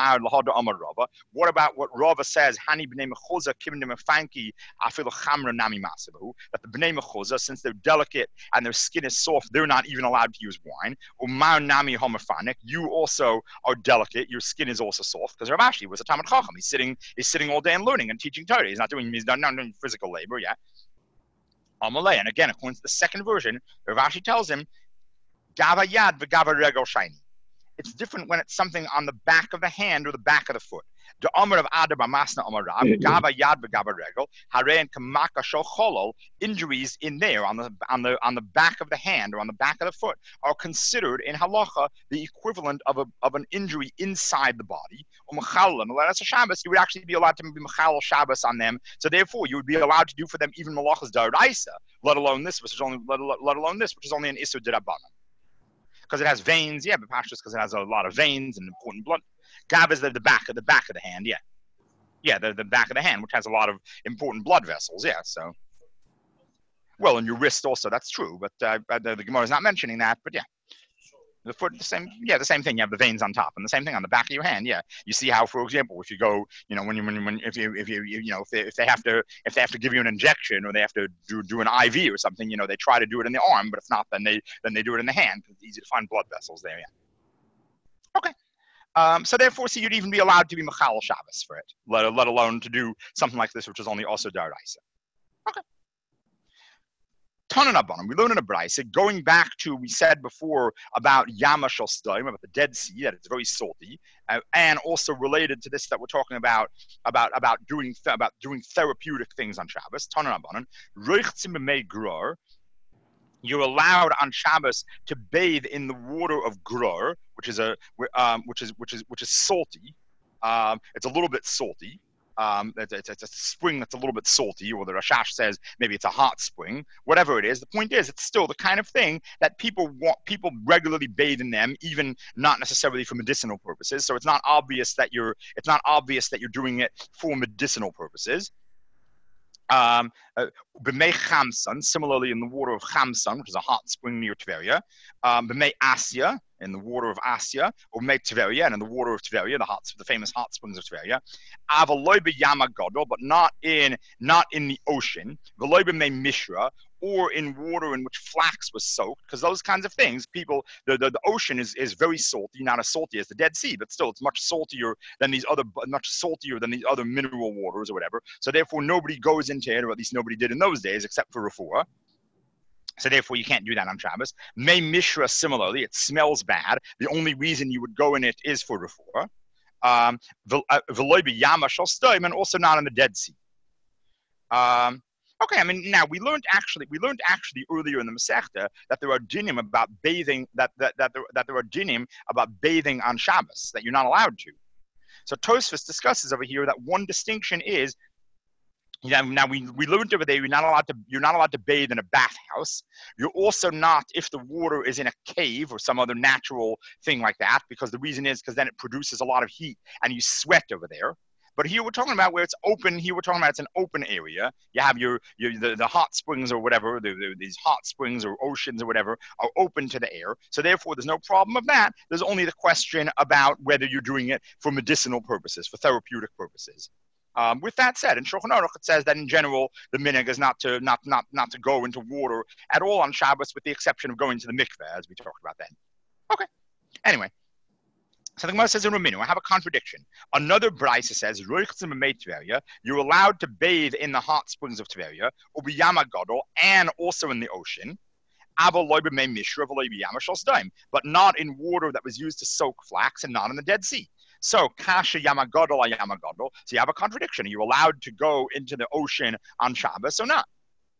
about what Rava says, Hani b'nei mechuza kibnei mefanki afilu chamra nami masavu, that the b'nei mechuza, since they're delicate and their skin is soft, they're not even allowed to use wine. Umar nami homofanik, you also are delicate, your skin is also soft, because Rav Ashi was a Talmid Chacham. He's sitting, he's sitting all day and learning and teaching Torah. He's not doing, he's not, not doing physical labor. Yeah. Amalei, and again, according to the second version, Rav Ashi tells him, Gava yad v'gava regel shiny. It's different when it's something on the back of the hand or the back of the foot. The Amar of Adar Bamasna Amar Rav, Gava yad v'gava regel, harein kamaka shocholol, injuries in there on the on the on the back of the hand or on the back of the foot are considered in halacha the equivalent of a of an injury inside the body. Umachalon, that's a Shabbos, you would actually be allowed to be machal Shabbos on them. So therefore, you would be allowed to do for them even malachas d'oraisa, let alone this, which is only let, let alone this, which is only an isur d'rabbanan. Because it has veins, yeah, but pashtus because it has a lot of veins and important blood. Gav is the, the back of the back of the hand, yeah, yeah, the, the back of the hand, which has a lot of important blood vessels, yeah. So, well, and your wrist also, that's true, but uh, the, the Gemara is not mentioning that, but yeah, the foot, the same, yeah, the same thing. You have the veins on top, and the same thing on the back of your hand. Yeah, you see how, for example, if you go, you know, when you when, when if you if you you know if they, if they have to if they have to give you an injection or they have to do do an I V or something, you know, they try to do it in the arm, but if not, then they then they do it in the hand. It's easy to find blood vessels there. Yeah. Okay. Um, so therefore, see, you'd even be allowed to be machal Shabbos for it, let let alone to do something like this, which is only also d'oraisa. Okay. We learn in a brayse, going back to, we said before about Yama Shel Sdoim, about the Dead Sea, that it's very salty, uh, and also related to this that we're talking about, about about doing th- about doing therapeutic things on Shabbos. You're allowed on Shabbos to bathe in the water of gror, which is a um, which is which is which is salty. Um, it's a little bit salty. Um, it's, it's, it's a spring that's a little bit salty, or the Rashash says maybe it's a hot spring. Whatever it is, the point is, it's still the kind of thing that people want. People regularly bathe in them, even not necessarily for medicinal purposes. So it's not obvious that you're. It's not obvious that you're doing it for medicinal purposes. Um, uh, B'mei Chamsan, similarly in the water of Chamsan, which is a hot spring near Tveria. Um, B'mei Asya, in the water of Asya, or B'mei Tveria, and in the water of Tveria, the hot, the famous hot springs of Tveria. Avaloi b'Yama Gadol, but not in not in the ocean. V'loi b'mei Mishra, or in water in which flax was soaked, because those kinds of things, people, the, the, the ocean is, is very salty, not as salty as the Dead Sea, but still it's much saltier than these other, much saltier than these other mineral waters or whatever. So therefore nobody goes into it, or at least nobody did in those days, except for refuah. So therefore you can't do that on Shabbos. May Mishra, similarly, it smells bad. The only reason you would go in it is for refuah. Um, V'loi b'Yama Shel Sdoim, and also not in the Dead Sea. Um, Okay, I mean, now we learned actually, we learned actually earlier in the Masechta that there are dinim about bathing, that that that there, that there are dinim about bathing on Shabbos, that you're not allowed to. So Tosfos discusses over here that one distinction is, you know, now we, we learned over there you're not allowed to you're not allowed to bathe in a bathhouse. You're also not if the water is in a cave or some other natural thing like that, because the reason is because then it produces a lot of heat and you sweat over there. But here we're talking about where it's open. Here we're talking about it's an open area. You have your, your the, the hot springs or whatever, the, the, these hot springs or oceans or whatever are open to the air. So therefore, there's no problem of that. There's only the question about whether you're doing it for medicinal purposes, for therapeutic purposes. Um, with that said, in Shulchan Aruch it says that in general the minhag is not to not not not to go into water at all on Shabbos, with the exception of going to the mikveh, as we talked about then. Okay. Anyway. So the Gemara says in Ruminu, I have a contradiction. Another Brisa says, you're allowed to bathe in the hot springs of Tveria, or b'Yama Gadol, and also in the ocean, but not in water that was used to soak flax, and not in the Dead Sea. So, Kasha Yama Gadol a Yama Gadol. So you have a contradiction. Are you allowed to go into the ocean on Shabbos or not?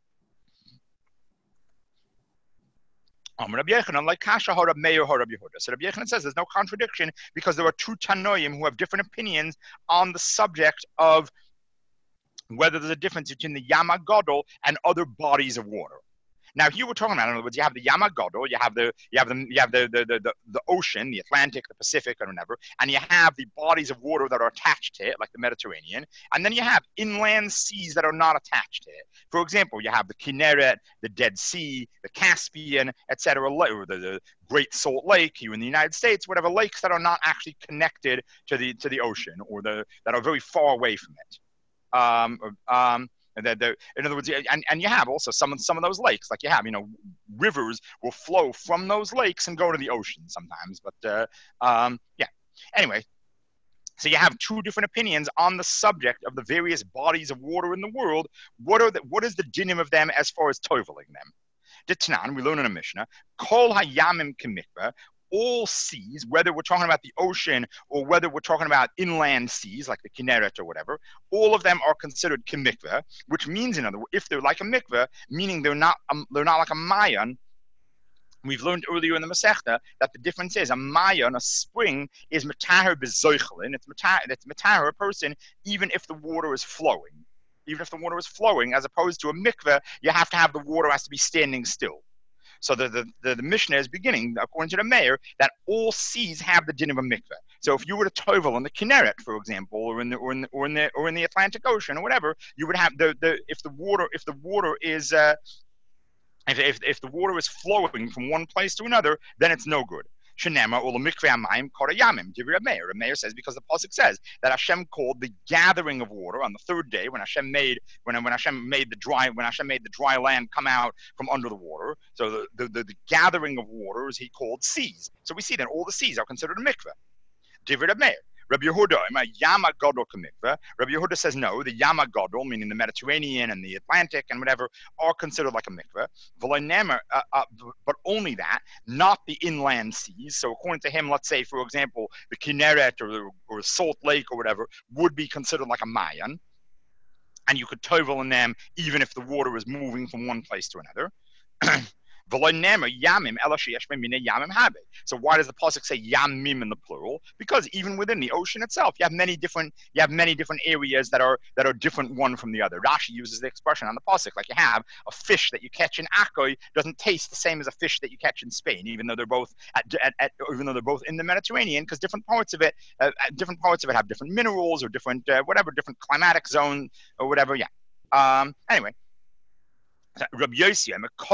Um, Rabbi Yechanan, like Kasha Harab Meir Harab Yehuda. So Rabbi Yechanan says there's no contradiction because there are two Tanoim who have different opinions on the subject of whether there's a difference between the Yama Gadol and other bodies of water. Now here we're talking about, in other words, you have the Yam HaGadol, you have the you have the you have the the, the the the ocean, the Atlantic, the Pacific, or whatever, and you have the bodies of water that are attached to it, like the Mediterranean, and then you have inland seas that are not attached to it. For example, you have the Kinneret, the Dead Sea, the Caspian, et cetera, or the, the Great Salt Lake here in the United States, whatever, lakes that are not actually connected to the to the ocean, or the that are very far away from it. Um, um, And that in other words, and, and you have also some of some of those lakes, like you have, you know, rivers will flow from those lakes and go to the ocean sometimes. But uh, um, yeah, anyway, so you have two different opinions on the subject of the various bodies of water in the world. What are the, what is the dinim of them as far as toveling them? The Tanan, we learn in a Mishnah, Kol hayamim kemikveh. All seas, whether we're talking about the ocean or whether we're talking about inland seas like the Kinneret or whatever, all of them are considered kemikveh, which means, in other words, if they're like a mikveh, meaning they're not um, they're not like a mayan. We've learned earlier in the Masechta that the difference is a mayan, a spring, is mataher bezoichelin. It's mataher, it's mataher a person even if the water is flowing, even if the water is flowing, as opposed to a mikveh, you have to have the water has to be standing still. So the, the, the, the Mishnah is beginning, according to the mayor, that all seas have the din of a mikveh. So if you were to tovel in the Kinneret, for example, or in the or in the or in the, or in the Atlantic Ocean or whatever, you would have the, the if the water if the water is uh, if, if if the water is flowing from one place to another, then it's no good. Shenema or mikveh amayim korayamim. Divrei Meir. Meir says because the pasuk says that Hashem called the gathering of water on the third day when Hashem made when when Hashem made the dry when Hashem made the dry land come out from under the water. So the the, the, the gathering of waters he called seas. So we see that all the seas are considered a mikveh. Divrei Meir. Rabbi Yehuda, Yam HaGadol kemikveh. Rabbi Yehuda says no, the Yam HaGadol, meaning the Mediterranean and the Atlantic and whatever, are considered like a mikveh. Uh, uh, but only that, not the inland seas. So according to him, let's say, for example, the Kinneret or, or Salt Lake or whatever would be considered like a mayan. And you could tovel in them even if the water is moving from one place to another. So why does the pasuk say yamim in the plural? Because even within the ocean itself, you have many different you have many different areas that are that are different one from the other. Rashi uses the expression on the pasuk, like you have a fish that you catch in Akkoy doesn't taste the same as a fish that you catch in Spain, even though they're both at, at, at even though they're both in the Mediterranean, because different parts of it uh, different parts of it have different minerals or different uh, whatever different climatic zone or whatever. Yeah. Um. Anyway. Rabbi Yossi,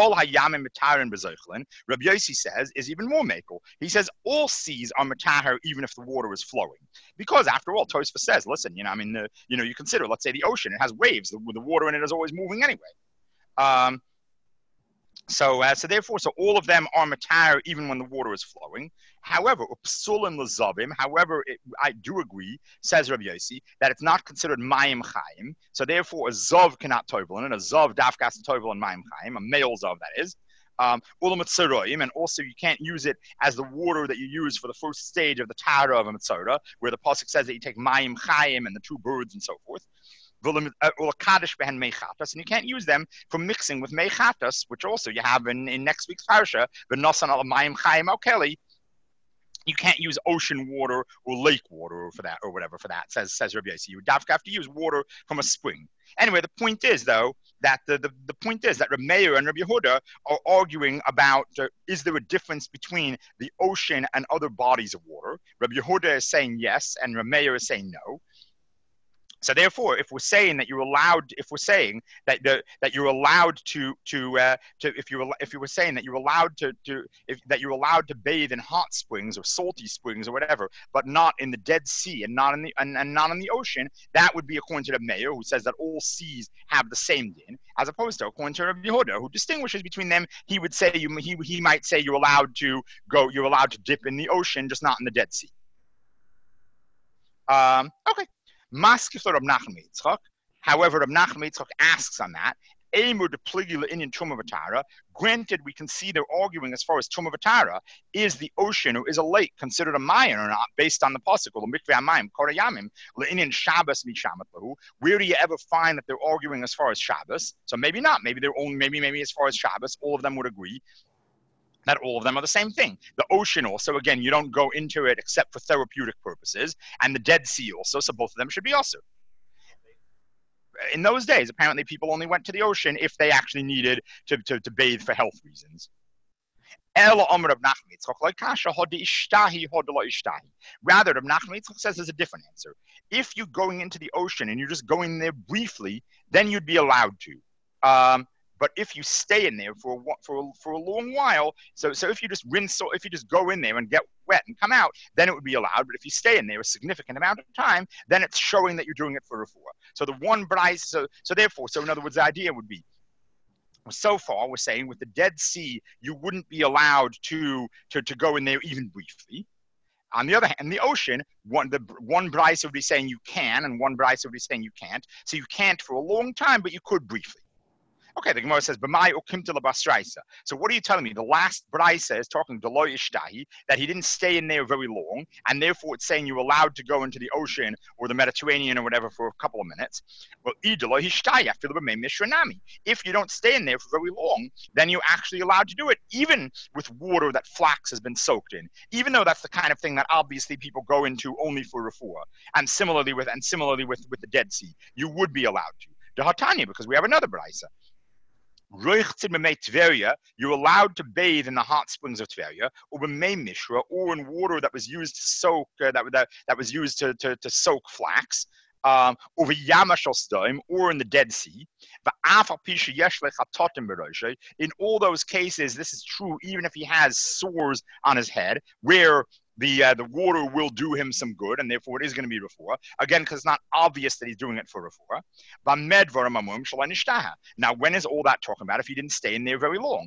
Rabbi Yossi says is even more makel. He says all seas are mataher even if the water is flowing, because after all, Tosfos says, listen, you know, I mean, the, you know, you consider, let's say, the ocean, it has waves, the, the water in it is always moving anyway. Um, So, uh, so therefore, so all of them are matar even when the water is flowing. However, upsulim lazavim. However, it, I do agree, says Rabbi Yossi, that it's not considered mayim chayim. So therefore, a zav cannot tovel in it. A zav dafkas tovel in mayim chayim, a male zav that is. Um, and also you can't use it as the water that you use for the first stage of the tara of a mitzvah, where the pasuk says that you take mayim chayim and the two birds and so forth. And you can't use them for mixing with mechatas, which also you have in, in next week's parsha. You can't use ocean water or lake water for that or whatever for that, says says Rabbi Yossi. You would have to use water from a spring. Anyway, the point is though that the, the, the point is that Rabbi Meir and Rabbi Yehuda are arguing about uh, is there a difference between the ocean and other bodies of water. Rabbi Yehuda is saying yes, and Rabbi Meir is saying no. So therefore, if we're saying that you're allowed, if we're saying that the, that you're allowed to to uh, to if you if you were saying that you're allowed to to if that you're allowed to bathe in hot springs or salty springs or whatever, but not in the Dead Sea and not in the and, and not in the ocean, that would be according to the Meir, who says that all seas have the same din, as opposed to according to Rabbi Yehuda, who distinguishes between them. He would say you he he might say you're allowed to go, you're allowed to dip in the ocean, just not in the Dead Sea. Um, okay. However, Rab Nachman Yitzchak asks on that. Granted, we can see they're arguing as far as Tumah V'Tara. Is the ocean or is a lake considered a mayan or not, based on the pasuk? Where do you ever find that they're arguing as far as Shabbos? So maybe not. Maybe they're only maybe maybe as far as Shabbos, all of them would agree that all of them are the same thing. The ocean also, again, you don't go into it except for therapeutic purposes, and the Dead Sea also, so both of them should be also. in those days, apparently people only went to the ocean if they actually needed to, to, to bathe for health reasons. Rather, Reb Nachman Yitzchak says there's a different answer. If you're going into the ocean and you're just going there briefly, then you'd be allowed to. Um, but if you stay in there for a, for for a long while, so so if you just rinse, so if you just go in there and get wet and come out, then it would be allowed. But if you stay in there a significant amount of time, then it's showing that you're doing it for refuah. So the one b'rais, so so therefore, so in other words, the idea would be, so far we're saying with the Dead Sea, you wouldn't be allowed to to to go in there even briefly. On the other hand, the ocean, one the one b'rais would be saying you can, and one b'rais would be saying you can't. So you can't for a long time, but you could briefly. Okay, the Gemara says, "B'mai ukimta lebasraisa." So what are you telling me? The last brisa is talking delo ishtahi, that he didn't stay in there very long, and therefore it's saying you're allowed to go into the ocean or the Mediterranean or whatever for a couple of minutes. Well, idelo ishtahi after the b'mei mishranami. If you don't stay in there for very long, then you're actually allowed to do it, even with water that flax has been soaked in. Even though that's the kind of thing that obviously people go into only for refuah. And similarly with and similarly with with the Dead Sea, you would be allowed to. The Hatanya, because we have another brisa. You're allowed to bathe in the hot springs of Tveria, or mishra, or in water that was used to soak uh, that, that that was used to to, to soak flax, um, over Yamashal or in the Dead Sea. In all those cases, this is true even if he has sores on his head, where the uh, the water will do him some good, and therefore it is going to be refuah. Again, because it's not obvious that he's doing it for refuah. Now, when is all that talking about? If he didn't stay in there very long.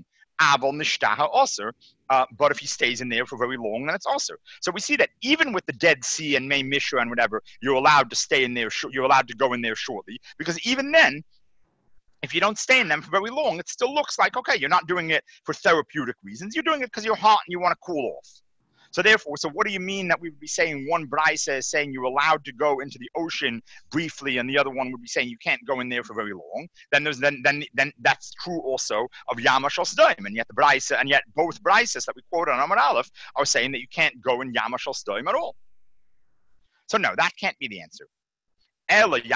Uh, but if he stays in there for very long, then it's also. So we see that even with the Dead Sea and May Mishra and whatever, you're allowed to stay in there. You're allowed to go in there shortly, because even then, if you don't stay in them for very long, it still looks like, okay, you're not doing it for therapeutic reasons. You're doing it because you're hot and you want to cool off. So therefore, so what do you mean that we would be saying one brisa is saying you're allowed to go into the ocean briefly, and the other one would be saying you can't go in there for very long? Then there's then then then that's true also of Yamash Sdoim, and yet the brisa and yet both brises that we quoted on Amar Aleph are saying that you can't go in Yamash Sdoim at all. So no, that can't be the answer. The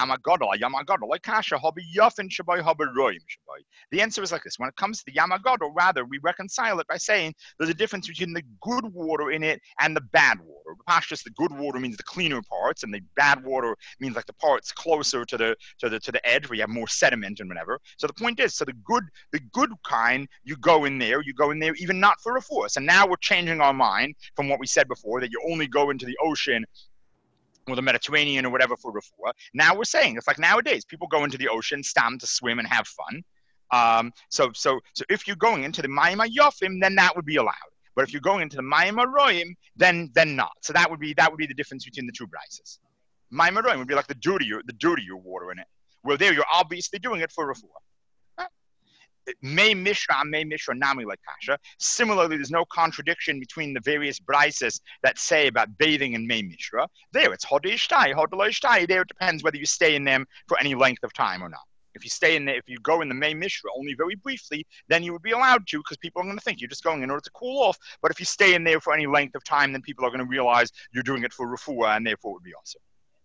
answer is like this. When it comes to the Yamagadol, rather, we reconcile it by saying there's a difference between the good water in it and the bad water. Pashtus, the good water means the cleaner parts, and the bad water means like the parts closer to the to the to the edge where you have more sediment and whatever. So the point is, so the good the good kind, you go in there, you go in there even not for a force. And now we're changing our mind from what we said before, that you only go into the ocean or the Mediterranean or whatever for refuah. Now we're saying it's like nowadays people go into the ocean, stam to swim and have fun. Um, so so so if you're going into the Mayim HaYofim, then that would be allowed. But if you're going into the Mayim HaRoim, then then not. So that would be that would be the difference between the two brises. Mayim HaRoim would be like the dirtier the dirtier water in it. Well, there you're obviously doing it for refuah. May Mishra, May Mishra, Nami like Kasha. Similarly, there's no contradiction between the various brises that say about bathing in May Mishra. There, it's Hodishtai, Hodishtai. There, it depends whether you stay in them for any length of time or not. If you stay in there, if you go in the May Mishra only very briefly, then you would be allowed to, because people are going to think you're just going in order to cool off. But if you stay in there for any length of time, then people are going to realize you're doing it for refuah, and therefore it would be awesome.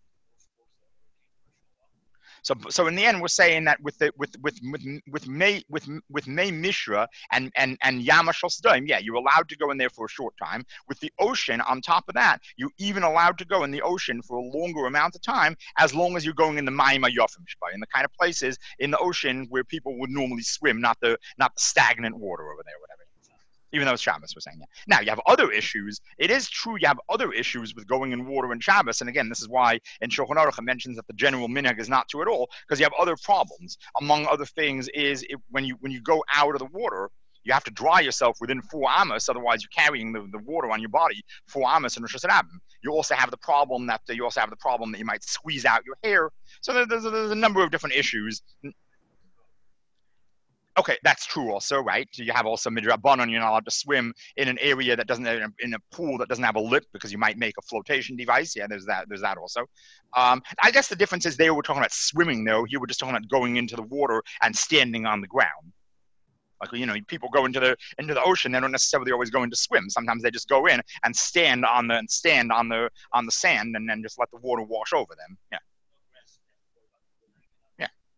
So, so in the end, we're saying that with the with with with with May with with May Mishra and and and Yamash Sdoim, yeah, you're allowed to go in there for a short time. With the ocean, on top of that, you're even allowed to go in the ocean for a longer amount of time, as long as you're going in the Mayim HaYofim Shbai, in the kind of places in the ocean where people would normally swim, not the not the stagnant water over there, whatever. Even though it's Shabbos, we're saying that. Now, you have other issues. It is true you have other issues with going in water in Shabbos. And again, this is why in Shulchan Aruch it mentions that the general minhag is not true at all, because you have other problems. Among other things is it, when you when you go out of the water, you have to dry yourself within four amos. Otherwise, you're carrying the, the water on your body four amos in Rosh Hashanah. You also have the problem that you also have the problem that you might squeeze out your hair. So there's, there's a number of different issues. Okay, that's true also, right? So you have also midrabanan, you're not allowed to swim in an area that doesn't, in a, in a pool that doesn't have a lip, because you might make a flotation device. Yeah, there's that, there's that also. Um, I guess the difference is there we're talking about swimming though. Here we're just talking about going into the water and standing on the ground. Like, you know, people go into the into the ocean, they don't necessarily always go in to swim. Sometimes they just go in and stand on the and stand on the on the sand and then just let the water wash over them. Yeah.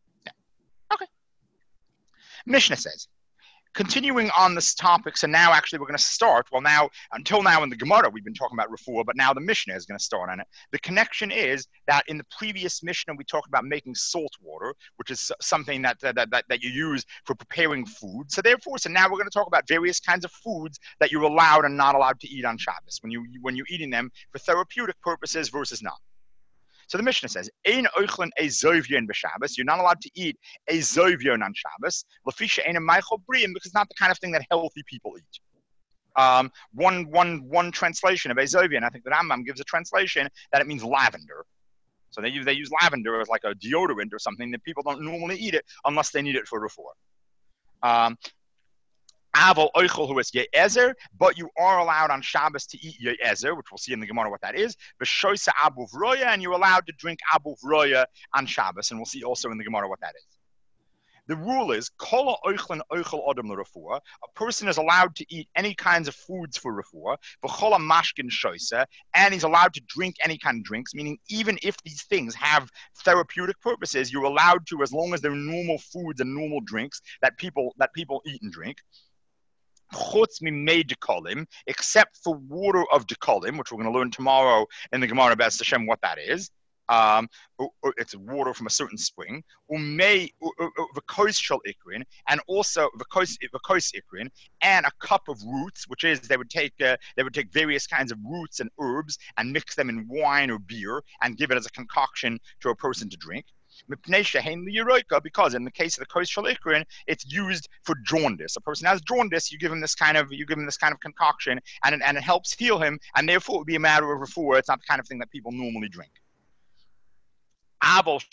Mishnah says, continuing on this topic, so now actually we're going to start, well now, until now in the Gemara we've been talking about refuah, but now the Mishnah is going to start on it. The connection is that in the previous Mishnah we talked about making salt water, which is something that, that, that, that you use for preparing food. So therefore, so now we're going to talk about various kinds of foods that you're allowed and not allowed to eat on Shabbos, when, you, when you're eating them for therapeutic purposes versus not. So the Mishnah says, "Ein oichlin a zovyon b'Shabbos." You're not allowed to eat a zovyon on Shabbos. Lefisha ein meichel briim, because it's not the kind of thing that healthy people eat. Um, one, one, one translation of a zovyon, I think the Rambam gives a translation that it means lavender. So they use they use lavender as like a deodorant or something that people don't normally eat it unless they need it for refuah. Um, Aval oichel who is ye'ezer, but you are allowed on Shabbos to eat ye'ezer, which we'll see in the Gemara what that is. B'shoisa abu vroya, and you're allowed to drink abu vroya on Shabbos, and we'll see also in the Gemara what that is. The rule is kol oichlin oichel adam l'refuah. A person is allowed to eat any kinds of foods for refuah. V'chol mashkin shoisa, and he's allowed to drink any kind of drinks. Meaning, even if these things have therapeutic purposes, you're allowed to, as long as they're normal foods and normal drinks that people that people eat and drink. Chutz mimei dekolim, except for water of dekolim, which we're going to learn tomorrow in the Gemara B'ez Hashem what that is. Um, it's water from a certain spring. Umei v'kos shel ikrin, and also v'kos v'kos ikrin, and a cup of roots, which is they would take uh, they would take various kinds of roots and herbs and mix them in wine or beer and give it as a concoction to a person to drink. Because in the case of the kos shel ikrin, it's used for jaundice. A person has jaundice, you give him this kind of you give him this kind of concoction, and it, and it helps heal him, and therefore it would be a matter of refuah. It's not the kind of thing that people normally drink. However,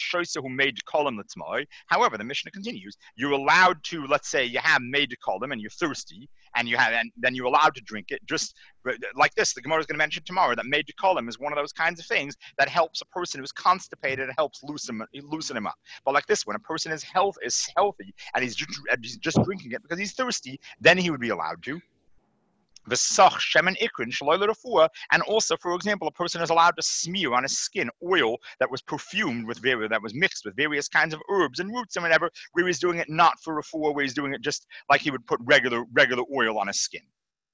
the Mishnah continues. You're allowed to, let's say, you have made to call them, and you're thirsty, and you have, and then you're allowed to drink it. Just like this, the Gemara is going to mention tomorrow that made to call them is one of those kinds of things that helps a person who's constipated. It helps loosen loosen him up. But like this, when a person is health is healthy and he's just, he's just drinking it because he's thirsty, then he would be allowed to. V'sach shemen ikrin shaloi l'refuah, and also, for example, a person is allowed to smear on his skin oil that was perfumed with various, that was mixed with various kinds of herbs and roots and whatever, where he's doing it not for refuah, where he's doing it just like he would put regular regular oil on his skin.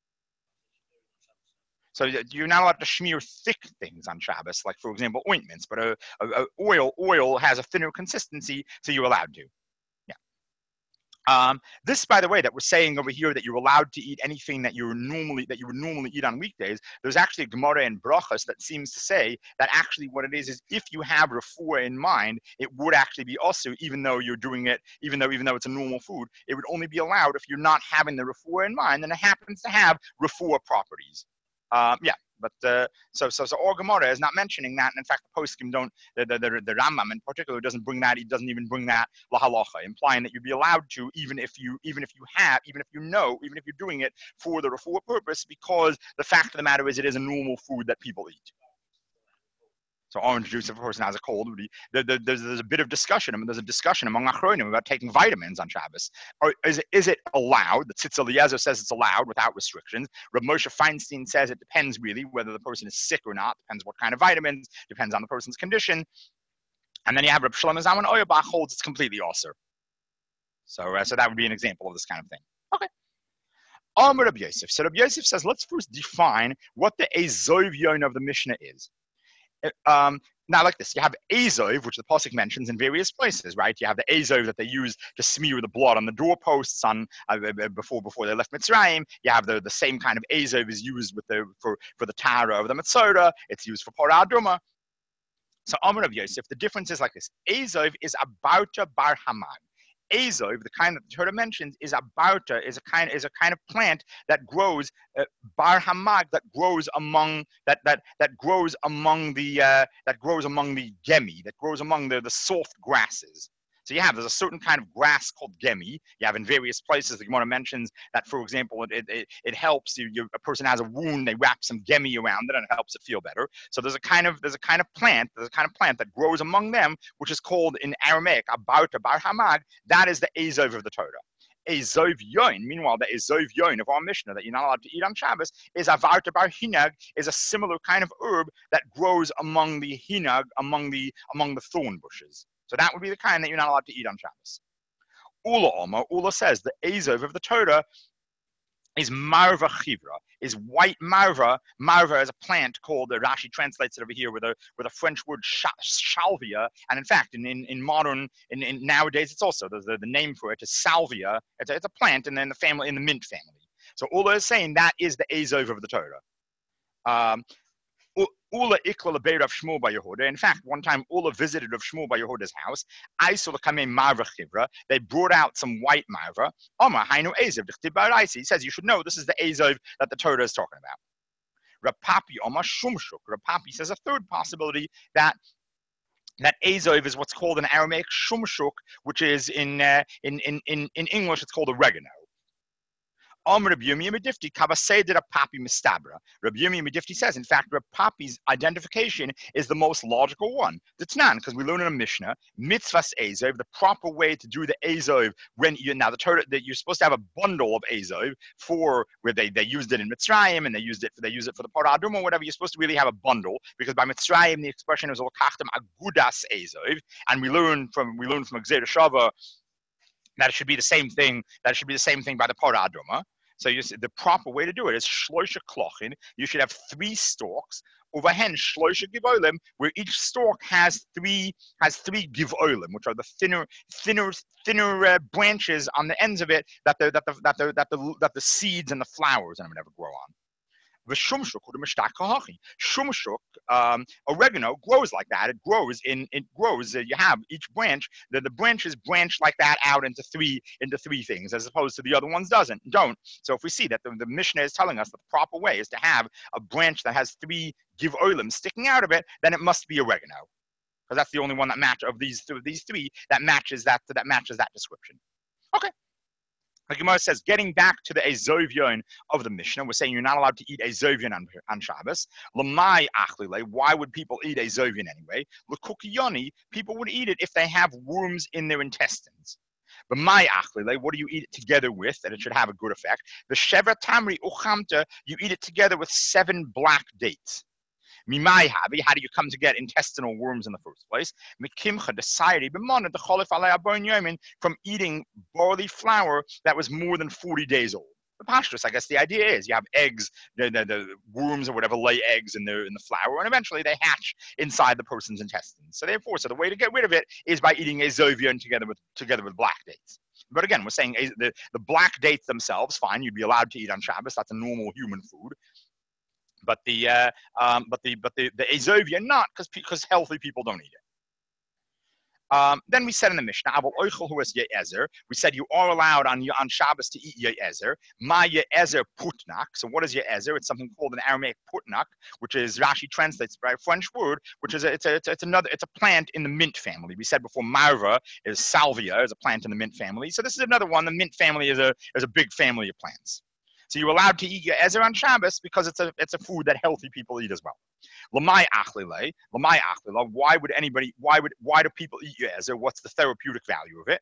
So you're not allowed to smear thick things on Shabbos, like for example ointments, but a, a, a oil oil has a thinner consistency, so you're allowed to. Um, this, by the way, that we're saying over here that you're allowed to eat anything that you normally that you would normally eat on weekdays. There's actually a Gemara in Brachos that seems to say that actually what it is is if you have refuah in mind, it would actually be also, even though you're doing it, even though even though it's a normal food, it would only be allowed if you're not having the refuah in mind, and it happens to have refuah properties. Um, yeah. But uh, so so so our Gemara is not mentioning that, and in fact the poskim don't. The the, the the Rambam in particular doesn't bring that. He doesn't even bring that lahalacha, implying that you'd be allowed to, even if you even if you have, even if you know, even if you're doing it for the refuah purpose, because the fact of the matter is it is a normal food that people eat. So orange juice, if a person has a cold, would be, there, there, there's, there's a bit of discussion. I mean, there's a discussion among Achronim about taking vitamins on Shabbos. Or is it, is it allowed? The Tzitz Eliezer says it's allowed without restrictions. Reb Moshe Feinstein says it depends really whether the person is sick or not. Depends what kind of vitamins. Depends on the person's condition. And then you have Reb Shlomo Zalman Auerbach holds it's completely also. So, uh, so that would be an example of this kind of thing. Okay. Amar Reb Yosef. So Reb Yosef says, let's first define what the Ezov Yon of the Mishnah is. Um, now, like this, you have Azov, which the Pasuk mentions in various places, right? You have the Azov that they use to smear the blood on the doorposts on uh, before before they left Mitzrayim. You have the, the same kind of Azov is used with the for for the Tara of the Metzora. It's used for Parah Aduma. So Amar Rav Yosef, the difference is like this: Azov is abauta bar hamad. Azov, the kind that the Torah mentions, is a bauta, is a kind is a kind of plant that grows uh, bar hamag, that grows among that that that grows among the uh, that grows among the gemi, that grows among the the soft grasses. So you have, there's a certain kind of grass called gemi. You have in various places, the Gemara mentions that, for example, it it, it helps you, you. A person has a wound, they wrap some gemi around it, and it helps it feel better. So there's a kind of there's a kind of plant, there's a kind of plant that grows among them, which is called in Aramaic abauta bar hamag. That is the Azov of the Torah. Azov Yoin, meanwhile, the Azov Yoin of our Mishnah that you're not allowed to eat on Shabbos is Avarta bar Hinag, is a similar kind of herb that grows among the Hinag, among the among the thorn bushes. So that would be the kind that you're not allowed to eat on Shabbos. Ula Omer, Ula says the Azov of the Torah is marva chivra, is white marva. Marva is a plant called, uh, Rashi translates it over here with a with a French word salvia, and in fact, in in, in modern, in, in nowadays, it's also the, the the name for it is salvia. It's a, it's a plant, and then the family in the mint family. So Ula is saying that is the Azov of the Torah. Um, Ula ikla lebeir of Shmuel by Yehuda. In fact, one time Ula visited of Shmuel by Yehuda's house. I saw the kamei marva chivra. They brought out some white marva. Omar hainu Azov. He says you should know this is the Azov that the Torah is talking about. Rapapi Omar shumshuk. Rapapi says a third possibility that that Azov is what's called in Aramaic shumshuk, which is in uh, in, in in in English it's called oregano. Rabbi Yirmiyah Medifti Kabaseder Papi Mistabra. Rabbi Yirmiyah Medifti says, in fact, Rabbi Papi's identification is the most logical one. That's not because we learn in a Mishnah, mitzvahs Azov, the proper way to do the Azov when you now the Torah that you're supposed to have a bundle of Azov for where they, they used it in Mitzrayim and they used it for they use it for the Parah Adumah or whatever. You're supposed to really have a bundle because by Mitzrayim the expression is Olakachtem Agudas Azov, and we learn from we learn from Gzera Shava that it should be the same thing. That it should be the same thing by the Parah Adumah. So you see, the proper way to do it is shloisha klochin. You should have three stalks. Overhen shloisha givolim, where each stalk has three has three givolim, which are the thinner, thinner, thinner uh, branches on the ends of it that the that the that the that the that the seeds and the flowers and whatever grow on. The shumshuk or the mishtach kahachi. Shumshuk, um, oregano grows like that. It grows in it grows. Uh, you have each branch. The, the branches branch like that out into three into three things, as opposed to the other ones doesn't don't. So if we see that the, the Mishnah is telling us that the proper way is to have a branch that has three give olim sticking out of it, then it must be oregano, because that's the only one that match of these th- these three that matches that that matches that description. Okay. The Gemara says, getting back to the Azovion of the Mishnah, we're saying you're not allowed to eat Azovion on, on Shabbos. Lamai achlile, why would people eat Azovion anyway? L'kukiyoni, people would eat it if they have worms in their intestines. But my achlile, what do you eat it together with that it should have a good effect? The Sheva Tamri Uchamta, you eat it together with seven black dates. Mimai habi, how do you come to get intestinal worms in the first place? Mikimcha decided the cholif alei abon yomin, from eating barley flour that was more than forty days old. The pashtus, I guess the idea is you have eggs, the, the, the worms or whatever lay eggs in the in the flour, and eventually they hatch inside the person's intestines. So therefore, so the way to get rid of it is by eating azovion together with together with black dates. But again, we're saying the, the black dates themselves, fine, you'd be allowed to eat on Shabbos. That's a normal human food. But the uh, um, but the but the the azovia not, because because healthy people don't eat it. Um, then we said in the Mishnah, Abul Oichel who is Ye'ezer. We said you are allowed on on Shabbos to eat Ye'ezer. Ma Ye'ezer putnak. So what is Ye'ezer? It's something called an Aramaic putnak, which is Rashi translates by a French word, which is a, it's a it's, a, it's another it's a plant in the mint family. We said before marva is salvia, is a plant in the mint family. So this is another one. The mint family is a is a big family of plants. So you're allowed to eat your ezer on Shabbos because it's a it's a food that healthy people eat as well. Lamai achlile, lamai achlile. Why would anybody? Why would why do people eat your ezer? What's the therapeutic value of it?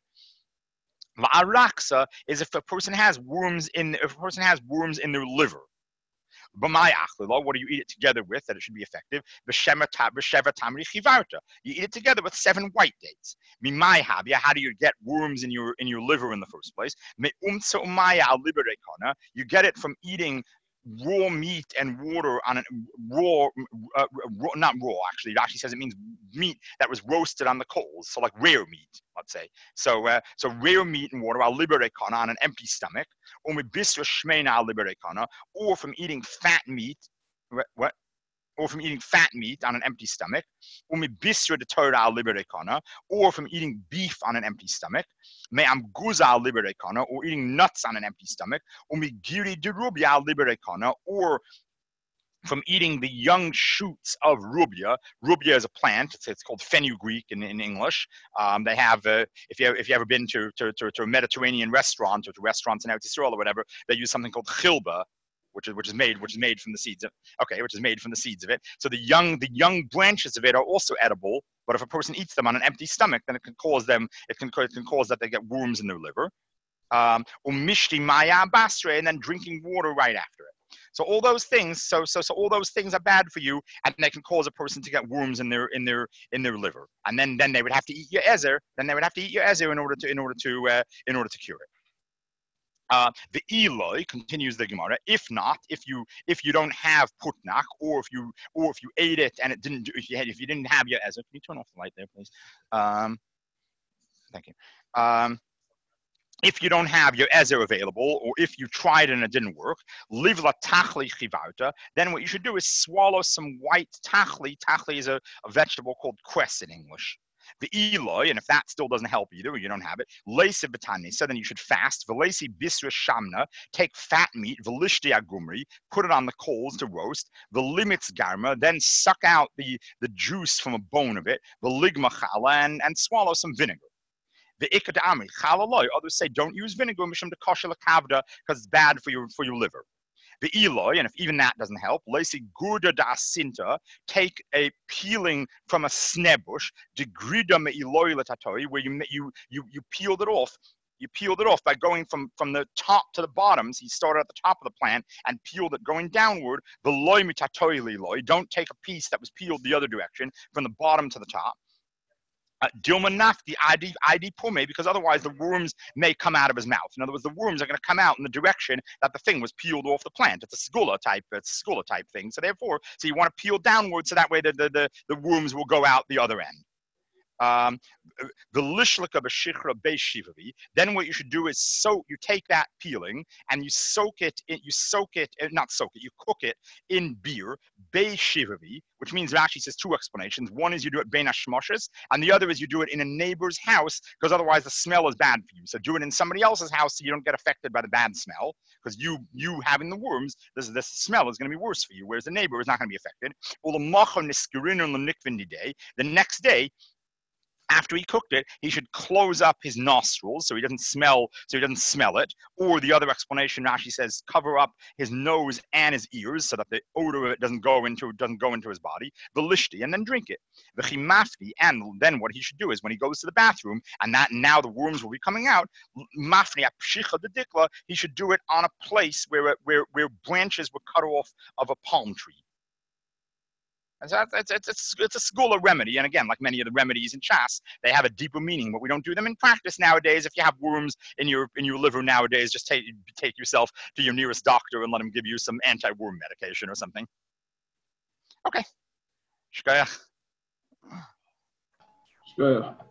La'araksa is if a person has worms in if a person has worms in their liver. B'mai achlila, what do you eat it together with that it should be effective? B'sheva tamri chivarta. You eat it together with seven white dates. Mimai habya, how do you get worms in your in your liver in the first place? Me umtsa umaya liberekana. You get it from eating raw meat and water on a raw, uh, raw, not raw actually. It actually says it means meat that was roasted on the coals, so like rare meat, let's say. So, uh, so rare meat and water, al liberekana, on an empty stomach, or bisra shmeina al liberekana, or from eating fat meat. What? Or from eating fat meat on an empty stomach, or bisra de Torah al liberekana, or from eating beef on an empty stomach, me amguza al liberekana, or eating nuts on an empty stomach, or giri de rubia al liberekana, or from eating the young shoots of rubia. Rubia is a plant. It's, it's called fenugreek in, in English. Um, they have, uh, if you if you ever been to to, to to a Mediterranean restaurant or to restaurants in Eretz Yisrael or whatever, they use something called chilba, which is which is made which is made from the seeds of okay, which is made from the seeds of it. So the young the young branches of it are also edible, but if a person eats them on an empty stomach, then it can cause them it can it can cause that they get worms in their liver. Um, umishti maya basre, and then drinking water right after it. So all those things, so so so all those things are bad for you, and they can cause a person to get worms in their in their in their liver, and then then they would have to eat your ezer. Then they would have to eat your ezer in order to in order to uh, in order to cure it. Uh, the Eloi continues the Gemara. If not, if you if you don't have putnak, or if you or if you ate it and it didn't do, if you had if you didn't have your ezer, can you turn off the light there, please? Um, thank you. Um, if you don't have your ezer available, or if you tried and it didn't work, livla tachli chivauta, then what you should do is swallow some white tachli. Tachli is a, a vegetable called cress in English. The Eloi, and if that still doesn't help either, or you don't have it, Lesi Batani, so then you should fast. Velesi Bisra Shamna, take fat meat, Velishti Agumri, put it on the coals to roast. The limits Garma, then suck out the, the juice from a bone of it, the Ligma Chala, and, and swallow some vinegar. The Ikadami, Chalaloi, others say don't use vinegar, Mishum de Kosher Kavda, because it's bad for your for your liver. The Eloi, and if even that doesn't help, Lesi Gurda da Sinta, take a peeling from a sneh bush, degrida me Eloi latatori, where you you you you peeled it off. You peeled it off by going from, from the top to the bottom. So you started at the top of the plant and peeled it going downward. The loy mitatori loi. Don't take a piece that was peeled the other direction from the bottom to the top. Uh, Dilma nafti id id pume, because otherwise the worms may come out of his mouth. In other words, the worms are going to come out in the direction that the thing was peeled off the plant. It's a skula type, it's a skula type thing. So therefore, so you want to peel downward so that way the the the, the worms will go out the other end. Um, the lishlika b'shichra beishivavi. Then what you should do is soak. You take that peeling and you soak it. In, you soak it, not soak it. You cook it in beer beishivavi, which means it actually says two explanations. One is you do it bein hashmoshes, and the other is you do it in a neighbor's house, because otherwise the smell is bad for you. So do it in somebody else's house so you don't get affected by the bad smell, because you you having the worms, this this smell is going to be worse for you, whereas the neighbor is not going to be affected. The next day, after he cooked it, he should close up his nostrils so he doesn't smell, so he doesn't smell it. Or the other explanation, Rashi says, cover up his nose and his ears so that the odor of it doesn't go into doesn't go into his body. The lishti, and then drink it. The chimafti, and then what he should do is when he goes to the bathroom, and that now the worms will be coming out. Mafni apshicha de dikla, he should do it on a place where where where branches were cut off of a palm tree. And so it's, it's, it's, it's a skula remedy. And again, like many of the remedies in Shas, they have a deeper meaning, but we don't do them in practice nowadays. If you have worms in your in your liver nowadays, just take take yourself to your nearest doctor and let him give you some anti-worm medication or something. Okay. Shkaya. Shkaya.